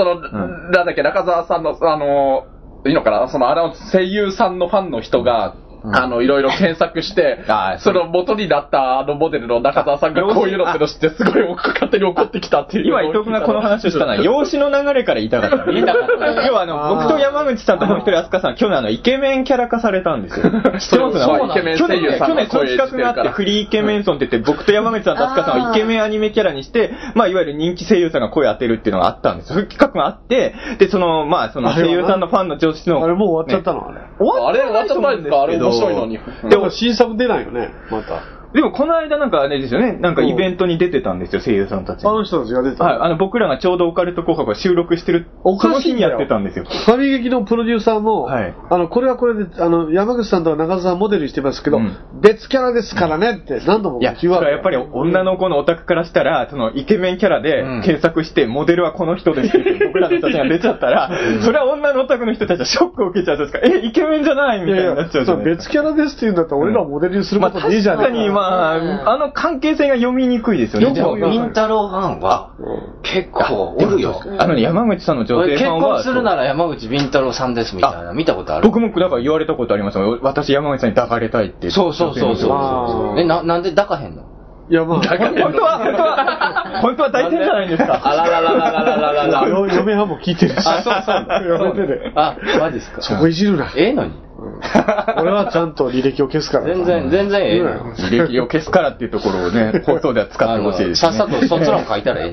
なんだっけ、中澤さんの、いいのかな、声優さんのファンの人が、 いろいろ検索して、その元になったモデルの中澤さんがこういうのっての知って、すごい勝手に怒ってきたっていう。 今、伊藤君がこの話をしたのは、養子の流れから言いたかった。要は僕と山口さんともう一人飛鳥さん、去年イケメンキャラ化されたんですよ。知ってますイケメン声優さん去年その企画があって、フリーイケメンソンって言って、僕と山口さんと飛鳥さんをイケメンアニメキャラにして、まあ、いわゆる人気声優さんが声当てるっていうのがあったんですよ。そういう企画があって、で、その声優さんのファンの女子の。 あれもう終わっちゃったのあれ。 終わっちゃったんですか？あれ面白いのに。 でも新作出ないよね、また。 でもこの間なんかあれですよね、なんかイベントに出てたんですよ、声優さんたち。 あの人たちが出てた。 はい、僕らがちょうどオカルト紅白を収録してる、その日にやってたんですよ。 ファミ劇のプロデューサーも、はい、これはこれで、山口さんと中澤さんモデルしてますけど、別キャラですからねって何度も言われて。いや、それはやっぱり女の子のオタクからしたら、そのイケメンキャラで検索して、モデルはこの人ですって僕らの人たちが出ちゃったら、それは女のオタクの人たちはショックを受けちゃうんですか？イケメンじゃないみたいになっちゃうじゃないですか。 別キャラですって言うんだったら俺らモデルにすることでいいじゃないか。 確かにまあ、関係性が読みにくいですよね。 でも、ミンタロウファンは、結構おるよ。 山口さんの女性ファンは。 結婚するなら山口ミンタロウさんですみたいな、見たことある。 僕もだから言われたことありますよ。私山口さんに抱かれたいって。 そう。なんで抱かへんの？ いや、まあ、 本当は大変じゃないですか。 あら。 嫁はんも聞いてるし。 あ、そう。やめてね。あ、マジですか。 そこいじるな。 のに。 俺はちゃんと履歴を消すから。 全然履歴を消すからっていうところをね、放送では使ってほしいです。 さっさと卒論書いたらいい。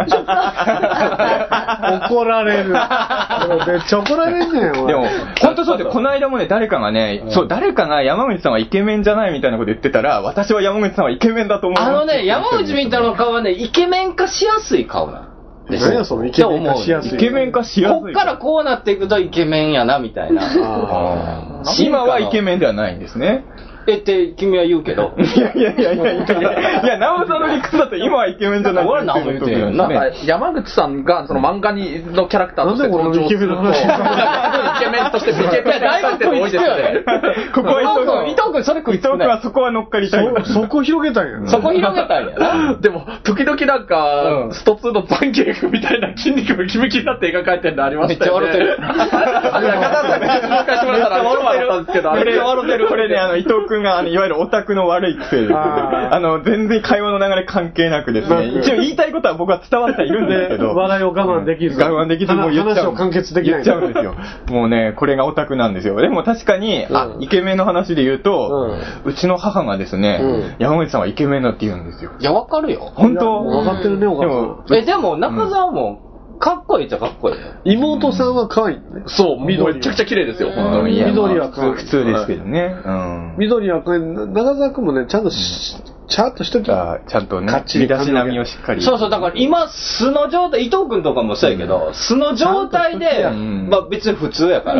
怒られる。めっちゃ怒られんねん。 でも、本当そうで、この間もね、誰かが山口さんはイケメンじゃないみたいなこと言ってたら、私は山口さんはイケメンだと思う。 山口みたいな顔はね、イケメン化しやすい顔な。 何やそのイケメン化しやすい。 イケメン化しやすい。 こっからこうなっていくとイケメンやなみたいな。 今はイケメンではないんですね。 って君は言うけど。 いや、ナオさんの理屈だと今はイケメンじゃない。 俺何も言うてんよ。 なんか山口さんがその漫画のキャラクターとして登場すると、イケメンとしてイケメンだいぶ多いですよね。 ここは伊藤君それ食いつくね。 伊藤君はそこは乗っかりたい。 そこ広げたんや。 そこ広げたんや。 でも時々なんかスト2のザンギエフみたいな筋肉ムキムキになって描かれてるのありましたよね。めっちゃ笑ってる。紹介してもらったら笑ったんですけど、 めっちゃ笑ってる。これね伊藤君がいわゆるオタクの悪い癖です。全然会話の流れ関係なくですね。一応言いたいことは僕は伝わってはいるんですけど。 笑いを我慢できず。 もう言っちゃう。 話を完結できない。 言っちゃうんですよ。もうね、これがオタクなんですよ。でも確かに、イケメンの話で言うと、うちの母がですね、山口さんはイケメンだって言うんですよ。 いや、わかるよ。 本当わかってるね、お母さん。でも、中澤も、かっこいいっちゃかっこいい。 妹さんは可愛いね。 そう、緑めちゃくちゃ綺麗ですよ。 緑は可愛い。 普通ですけどね。 緑は可愛い。中澤くんもね、ちゃんとしときゃ。 ちゃんとね、身だしなみをしっかり。 そう、だから今、素の状態、伊藤くんとかもそうやけど、素の状態で、まあ別に普通やから。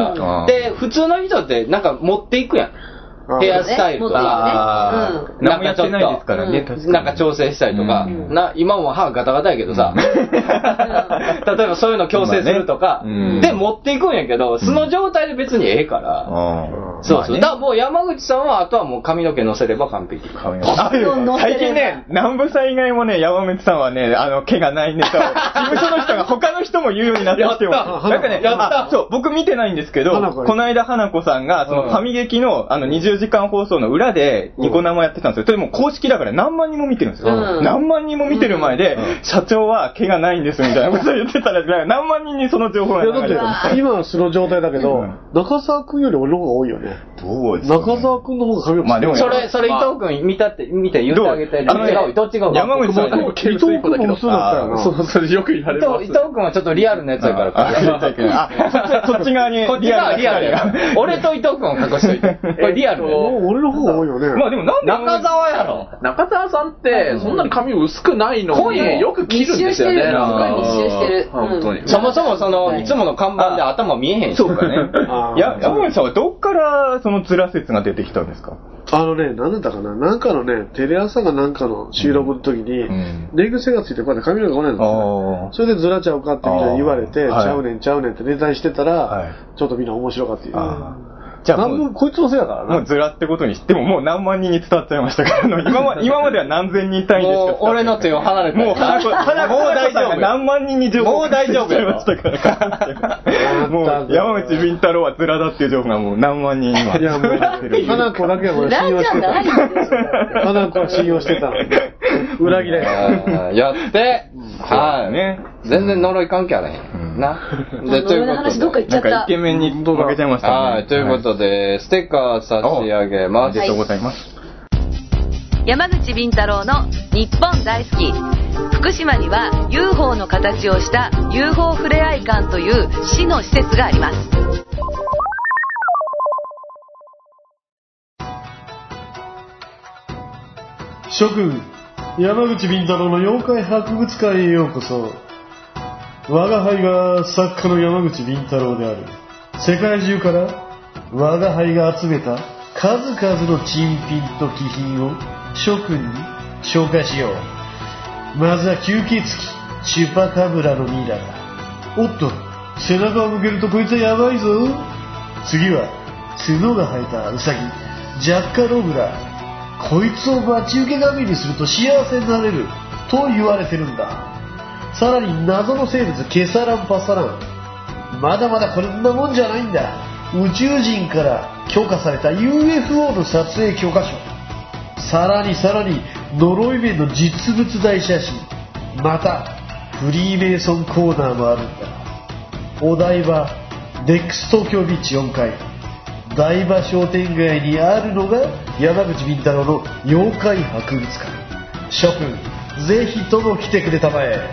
で、普通の人ってなんか持っていくやん。ヘアスタイルとか、 何もやってないですからね、 なんか調整したりとか、今も歯ガタガタやけどさ、例えばそういうの矯正するとか、で持っていくんやけど、その状態で別にええから、そう。だからもう山口さんは、あとはもう髪の毛乗せれば完璧。 最近ね、南部さん以外もね、山口さんはね、毛がないネタを、事務所の人が他の人も言うようになってきても、なんかね、そう、僕見てないんですけど、この間花子さんが、その神劇の20時間放送の裏でニコ生やってたんですよ。それも公式だから何万人も見てるんですよ。何万人も見てる前で、社長は毛がないんですみたいなことを言ってたら、何万人にその情報が流れてる。 今はその状態だけど、中澤くんより俺の方が多いよね。中澤くんの方が髪を。 まあでもそれ伊藤くん見て言ってあげて。どっちが山口さん伊藤くんもそうだったよな。 それよく言われます。 伊藤くんはちょっとリアルなやつやから。 そっち側にリアルや。俺と伊藤くんを隠しといて。これリアル。 俺の方が多いよね。 まあでもなんで中澤やろ。 中澤さんってそんなに髪薄くないのによく切るんですよね。 密集してる。 本当に。 そもそもいつもの看板で頭見えへんし。 そうかね。山口さんはどっからそのズラ説が出てきたんですか？ 何だったかな、なんかのね、テレ朝がなんかの収録の時に、寝癖がついてこうやって髪の毛が来ないんですよ。それでずらちゃうかって言われて、ちゃうねんってネタにしてたら、ちょっとみんな面白かったいう。 じゃあ半分こいつのせいだからな。 もうズラってことにして、もう何万人に伝わっちゃいましたから、今までは何千人単位でしか。 もう俺の手を離れて。 もう花子さんが何万人に情報を伝えちゃいましたから。もう山口敏太郎はズラだっていう情報がもう何万人今。 いやもう、花子だけは俺信用してた。花子は信用してたの。裏切れ。 やって、はいね。全然呪い関係あらへん。な。 で、ということで。どっか行っちゃった。 なんかイケメンに負けちゃいましたね。 はい、ということで、ステッカー差し上げます。 ありがとうございます。 山口敏太郎の日本大好き。福島には UFO の形をした UFO ふれあい館という市の施設があります。 諸君、山口敏太郎の妖怪博物館へようこそ。我が輩が作家の山口敏太郎である。世界中から我が輩が集めた数々の珍品と奇品を諸君に紹介しよう。まずは吸血鬼チュパカブラのミイラだ。おっと、背中を向けるとこいつはやばいぞ。次は角が生えたウサギジャッカロブラ。こいつを待ち受け神にすると幸せになれると言われてるんだ。さらに謎の生物ケサランパサラン。まだまだこんなもんじゃないんだ。宇宙人から許可された UFO の撮影許可書。さらに呪い面の実物大写真。またフリーメイソンコーナーもあるんだ。お台場デックス東京ビーチ4階台場商店街にあるのが山口敏太郎の妖怪博物館。諸君ぜひとも来てくれたまえ。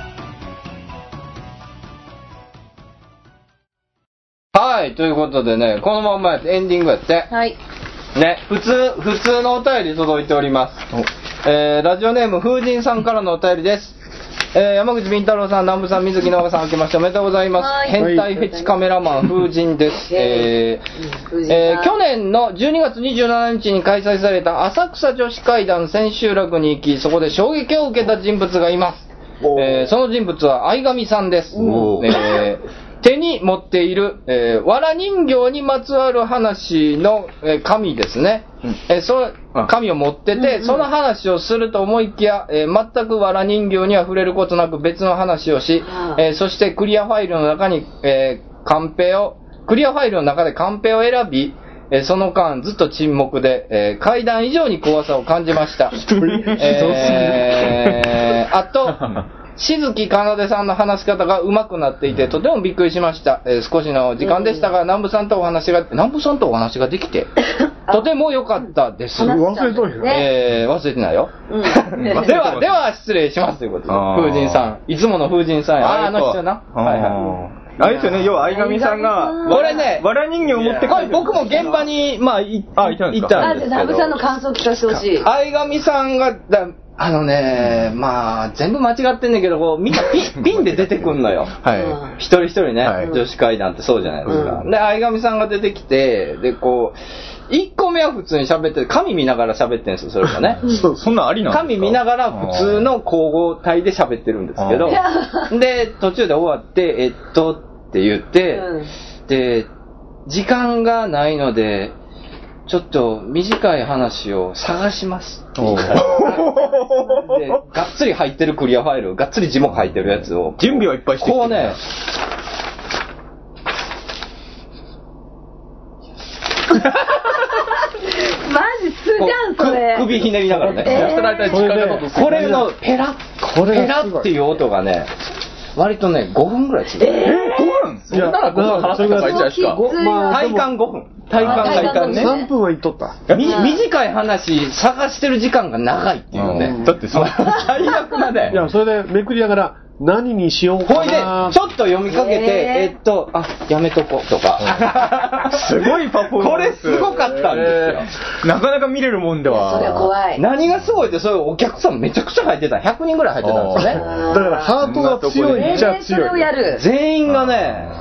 はい、ということでね、このまんまやってエンディングやって。 はい。 ね、普通のお便り届いております。ラジオネーム風神さんからのお便りです。山口敏太郎さん、南部さん、水木直さん、明けましておめでとうございます。変態フェチカメラマン風神です。去年の12月27日に開催された浅草女子会談千秋楽に行き、そこで衝撃を受けた人物がいます。その人物は相上さんです。手に持っている、藁人形にまつわる話の、紙ですね。その紙を持ってて、その話をすると思いきや、全く藁人形には触れることなく別の話をし、そしてクリアファイルの中に、クリアファイルの中でカンペを選び、その間ずっと沈黙で、階段以上に怖さを感じました。あと、静木かなでさんの話し方が上手くなっていてとてもびっくりしました。少しの時間でしたが、南部さんとお話ができてとても良かったです。 忘れとるよね。忘れてないよ。では失礼しますということで、風神さん、いつもの風神さんや。あの人な。はいはい。 あれですよね、要は相上さんがこれね、 藁人形を持って帰って、僕も現場にまあ行ったんですけど、 南部さんの感想聞かせてほしい。 相上さんがまあ、全部間違ってんねんけど、こう、みんなピンで出てくんのよ。はい。一人一人ね、女子会談ってそうじゃないですか。で、相上さんが出てきて、で、こう、1個目は普通に喋って、紙見ながら喋ってんですよ、それがね。 そんなんありなんですか？ 紙見ながら普通の交互体で喋ってるんですけど、で、途中で終わって、って言って、で、時間がないので、ちょっと短い話を探しますって言ったらで、がっつり入ってるクリアファイル、がっつり字幕入ってるやつを準備はいっぱいしてきて、 こうねマジ素じゃんそれ。 首ひねりながらね、これのペラっていう音がね、割とね5分ぐらい続く。 5分？そんなら5分話せばいいじゃないですか。 体感5分。体感ね。 3分は言っとった。 短い話探してる時間が長いっていうね。 だって最悪なね。 いや、それでめくりながら何にしようかな。 ほいでちょっと読みかけて、やめとこうとか。 すごいパフォーマンス。 これすごかったんですよ。なかなか見れるもんでは。 それは怖い。 何がすごいって、そういうお客さんめちゃくちゃ入ってた。100人ぐらい入ってたんですよね。 だからハートが強いっちゃ強い。 全員がね、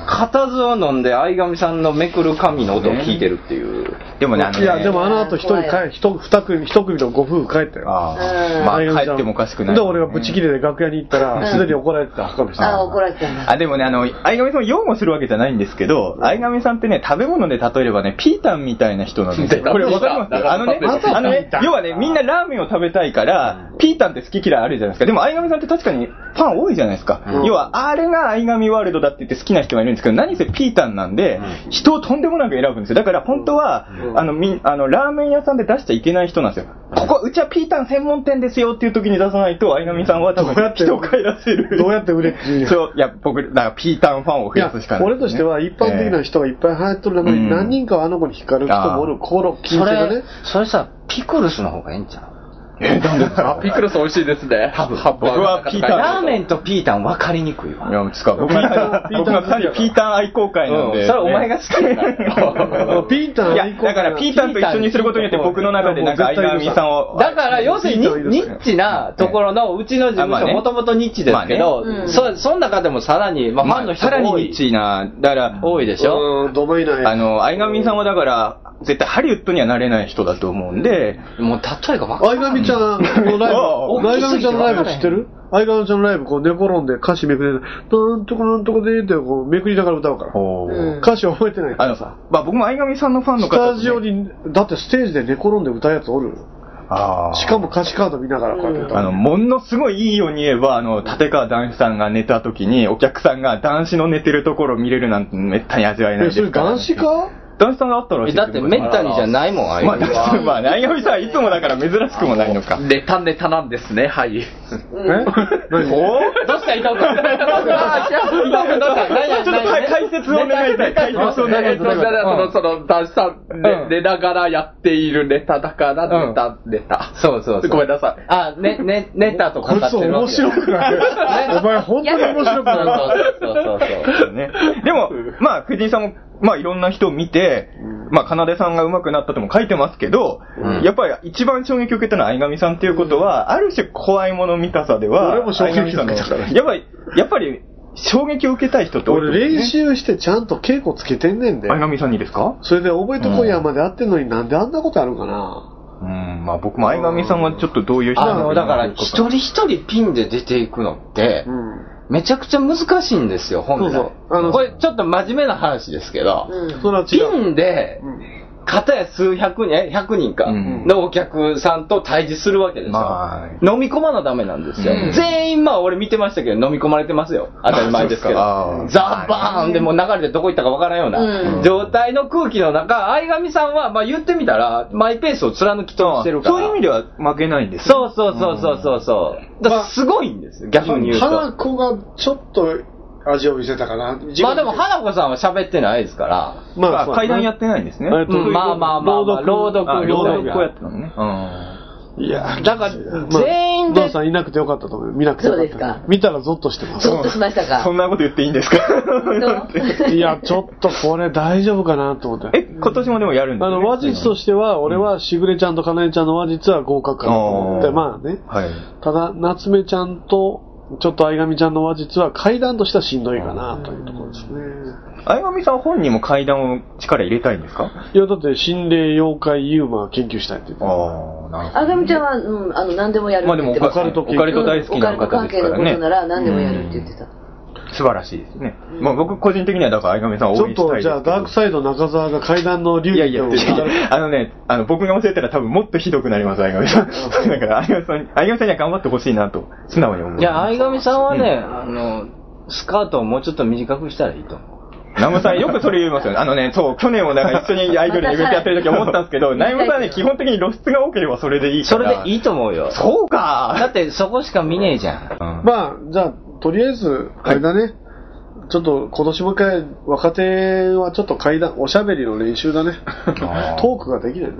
固唾を飲んで相上さんのめくる紙の音を聞いてるっていう。 でもね、いや、でもあの後一組のご夫婦帰ったよ。 まあ帰ってもおかしくない。 で、俺がブチ切れで楽屋に行ったら、すでに怒られてた、赤上さん。 怒られてたんだ。 でもね、相上さんを擁護するわけじゃないんですけど、相上さんってね、食べ物で例えればね、ピータンみたいな人なんですよ。これわかります？要はね、みんなラーメンを食べたいから、ピータンって好き嫌いあるじゃないですか。でも相上さんって確かにファン多いじゃないですか。要は、あれが相上ワールドだって言って好きな人がいるんですけど、何せピータンなんで、人をとんでもなく選ぶんですよ。だから本当は、ラーメン屋さんで出しちゃいけない人なんですよ。うちはピータン専門店ですよっていう時に出さないと、相上さんは多分人を帰らせる。 どうやって売れっていう。 そう、いや、僕、だからピータンファンを増やすしかない、 俺としては一般的な人がいっぱい流行ってる中に何人かはあの子に惹かれる人もおる、金星がね。 それさ、ピクルスの方がええんちゃう？ なんですか？ピクルス美味しいですね。 僕はピータン。 ラーメンとピータン分かりにくいわ。 いや、僕はかなりピータン愛好会なんで。 それお前が好きだから。 ピータン愛好会。 だからピータンと一緒にすることによって僕の中でなんか相上さんを。 だから要するにニッチなところのうちの事務所もともとニッチですけど、その中でもさらに、ファンの人が多い。 さらにニッチな、だから多いでしょ。 どないない。 相上さんはだから、絶対ハリウッドにはなれない人だと思うんで、 もう例えが分かる。 相上ちゃんのライブ、相上ちゃんのライブ知ってる？相上ちゃんのライブこう寝転んで歌詞めくれて、なんとかなんとかでってこうめくりながら歌うから。歌詞覚えてないからさ。 僕も相上さんのファンの方、 スタジオに、だってステージで寝転んで歌うやつおる。しかも歌詞カード見ながらこうやって歌う。 ものすごいいいように言えば、立川談志さんが寝た時に、お客さんが談志の寝てるところを見れるなんてめったに味わえないですから、ね。 それ談志か？ 談志さんがあったらしい。 だってめったにじゃないもん、 相上さん。まあ、相上さんはいつもだから珍しくもないのか。 ネタなんですね、はい。 どうした伊藤君。 ちょっと解説を願いたい。解説を願いたい。 その、談志さん、寝ながらやっているネタだから、ネタ。 そう。 ごめんなさい。 ネタとかってるわけ。面白くない。お前本当に面白くない。 そう。 でも、まあ、藤井さんも、まあいろんな人を見て、まあかなでさんが上手くなったとも書いてますけど、やっぱり一番衝撃を受けたのは相上さんっていうことは、ある種怖いもの見たさでは、 俺も衝撃を受けたから。 やっぱり衝撃を受けたい人って多い、ね。 俺練習してちゃんと稽古つけてんねんで。 相上さんにですか？ それで覚えてこいやまで会ってんのになんであんなことあるかな。 まあ僕も相上さんはちょっとどういう人なのかだから一人一人ピンで出ていくのって、めちゃくちゃ難しいんですよ、本来。これちょっと真面目な話ですけど、ピンで、片や数百人、100人か、のお客さんと対峙するわけですよ。飲み込まなダメなんですよ。全員、まあ俺見てましたけど、飲み込まれてますよ。当たり前ですけど。ザ・バーンでもう流れてどこ行ったかわからんような状態の空気の中、相上さんは、まあ言ってみたら、マイペースを貫き通してるから。 そういう意味では負けないんですよ。そう。だからすごいんですよ、逆に言うと。 花子がちょっと、味を見せたかな。 まあでも花子さんは喋ってないですから。 まあ階段やってないんですね。 まあ朗読やってたのね。 いやだから全員で。 ドンさんいなくてよかったと思う。見なくてよかった。そうですか。見たらゾッとしてます。 ゾッとしましたか。 そんなこと言っていいんですか？ いやちょっとこれ大丈夫かなと思って。 今年もでもやるんですね。 話術としては俺はしぐれちゃんとかなえちゃんの話術は合格かなと思って、まあね。ただ夏目ちゃんとちょっと相上ちゃんの話術は階段としてはしんどいかなというところですね。 相上さん本人も階段を力入れたいんですか？ いやだって心霊妖怪ユーモア研究したいって言って。 相上ちゃんは、何でもやるって言ってた。 まあでもオカルト大好きな方ですからね。オカルト関係のことなら何でもやるって言ってた。 素晴らしいですね。まあ僕個人的にはだから相上さんを応援したいです。 ちょっとじゃあダークサイド中澤が階段の竜いや僕が教えたら多分もっとひどくなります相上さん。だから相上さんには頑張ってほしいなと素直に思う。 いや相上さんはね、スカートをもうちょっと短くしたらいいと思う。 ナムさんよくそれ言いますよね。去年もなんか一緒にアイドルのイベントやってる時思ったんですけど、ナムさんはね、基本的に露出が多ければそれでいいから。 それでいいと思うよ。 そうか。 だってそこしか見ねえじゃん。 まあ、じゃあ、とりあえず、あれだね。ちょっと今年もう一回、若手はちょっとおしゃべりの練習だね。トークができないな。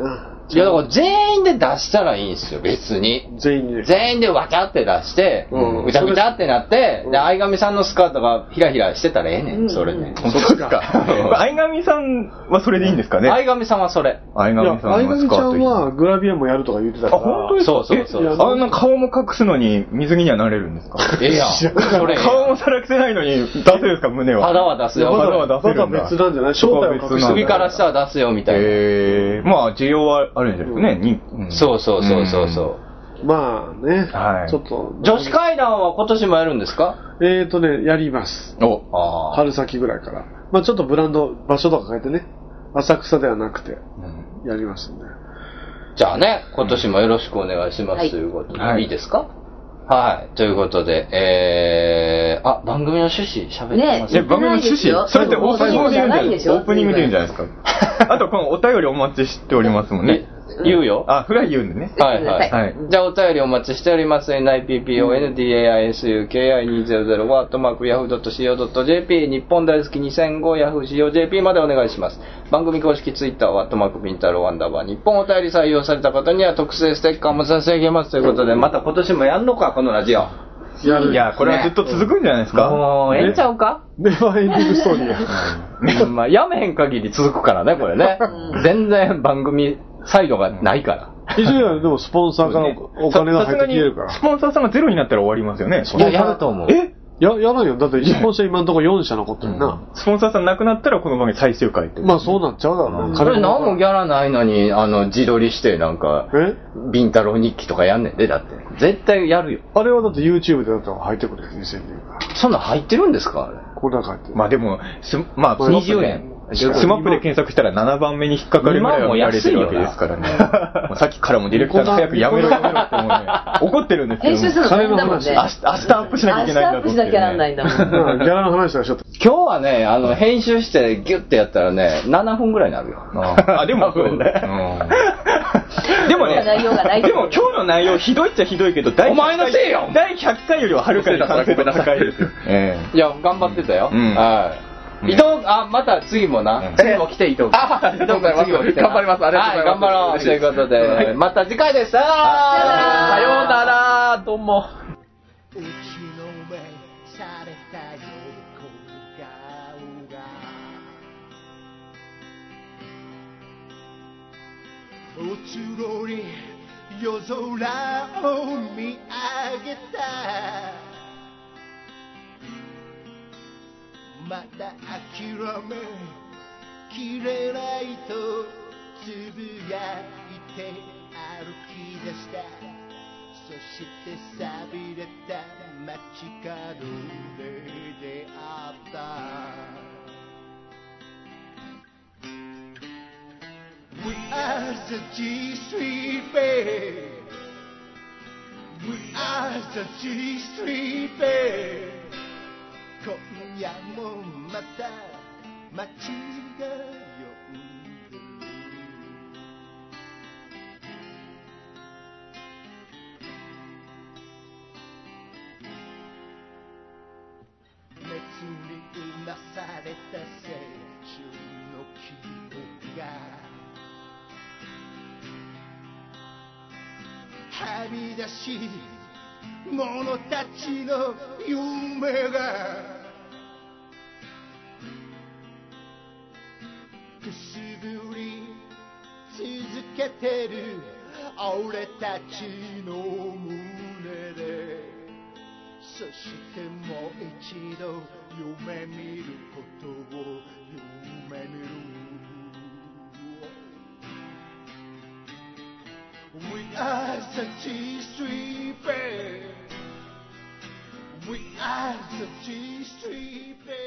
いやだから全員で出したらいいんですよ、別に。全員でわちゃって出して、ぐちゃぐちゃってなって、で、相上さんのスカートがヒラヒラしてたらええねん、それね。 本当ですか。相上さんはそれでいいんですかね。 相上さんはそれ。 相上ちゃんはグラビアもやるとか言ってたから。 本当ですか。そう。あんな顔も隠すのに水着にはなれるんですか。 ええやん。 顔もさらけせないのに出せるんですか、胸は。 肌は出すよ。 肌は出せるんだ。 別なんじゃない？正体を隠す。 首から下は出すよみたいな。 まあ需要はあるんですよね。 そうそう。 まあね、ちょっと。 女子会談は今年もやるんですか？ やります。春先ぐらいから。まあちょっとブランド、場所とか変えてね、浅草ではなくて、やりますんで。 じゃあね、今年もよろしくお願いしますということで、いいですか？はい。ということで、番組の趣旨喋ってますね。 番組の趣旨それってオープニングで言うんじゃないですか。オープニングで言うんじゃないですか。あとこのお便りお待ちしておりますもんね。 言うよ。 フライ言うんでね。 はい。じゃあお便りお待ちしております。nippondaisu2005@yahoo.co.jp 日本大好き2005 yahoo.co.jp までお願いします。番組公式ツイッターはビンタロー_日本お便り採用された方には特製ステッカーも差し上げますということで、また今年もやんのかこのラジオ。 いや、これはずっと続くんじゃないですか。 もう、ええんちゃうか？ ネバーエンディングストーリーや。 まあ、やめへん限り続くからね、これね。全然番組サイドがないから。 一応でもスポンサーからお金が入ってきてるから。 スポンサーさんがゼロになったら終わりますよね。 いや、やると思う。 やらないよ。だってスポンサー今のところ4社残ってるな。 スポンサーさんなくなったらこの番組最終回って。 まあそうなっちゃうだろうな。 それ何もギャラないのに、自撮りしてなんか、ビンタロウ日記とかやんねんで、だって。絶対やるよ。 あれはだって YouTube でだったら入ってくるよ、2000人が。 そんなん入ってるんですかあれ。 これだけ入ってる。 まあでも、 20円。 スマップで検索したら7番目に引っかかるぐらいは見られてるわけですからね。さっきからもディレクターが早くやめろって思うね。怒ってるんですけど。 編集するの大変だもんね。 明日アップしなきゃいけないんだと。 明日アップしなきゃなんないんだもん。 ギャラの話はちょっと。 今日はね、編集してギュッてやったらね、7分ぐらいになるよ。 でもそうね。でもね、でも今日の内容ひどいっちゃひどいけど、 お前のせいよ第100回よりははるかに完成度高いですよ。 いや、頑張ってたよ。はい。伊藤、また次もな。次も来て伊藤。 ありがとうございます。頑張ります。ありがとうございます。 頑張ろう。ということで、また次回です。さようなら。どうも。 おつろに夜空を見上げたまだ諦めきれないとつぶやいて歩き出したそして寂れた街角で出会ったWe are the G Street Band. We are the G Street Band. 今夜もまた街が呼んでる熱にうなされた青春の記憶がはみ出し者たちの夢がくすぶり続けてる俺たちの胸でそしてもう一度夢見ることを夢見るWe are the G Street Band. We are the G Street Band.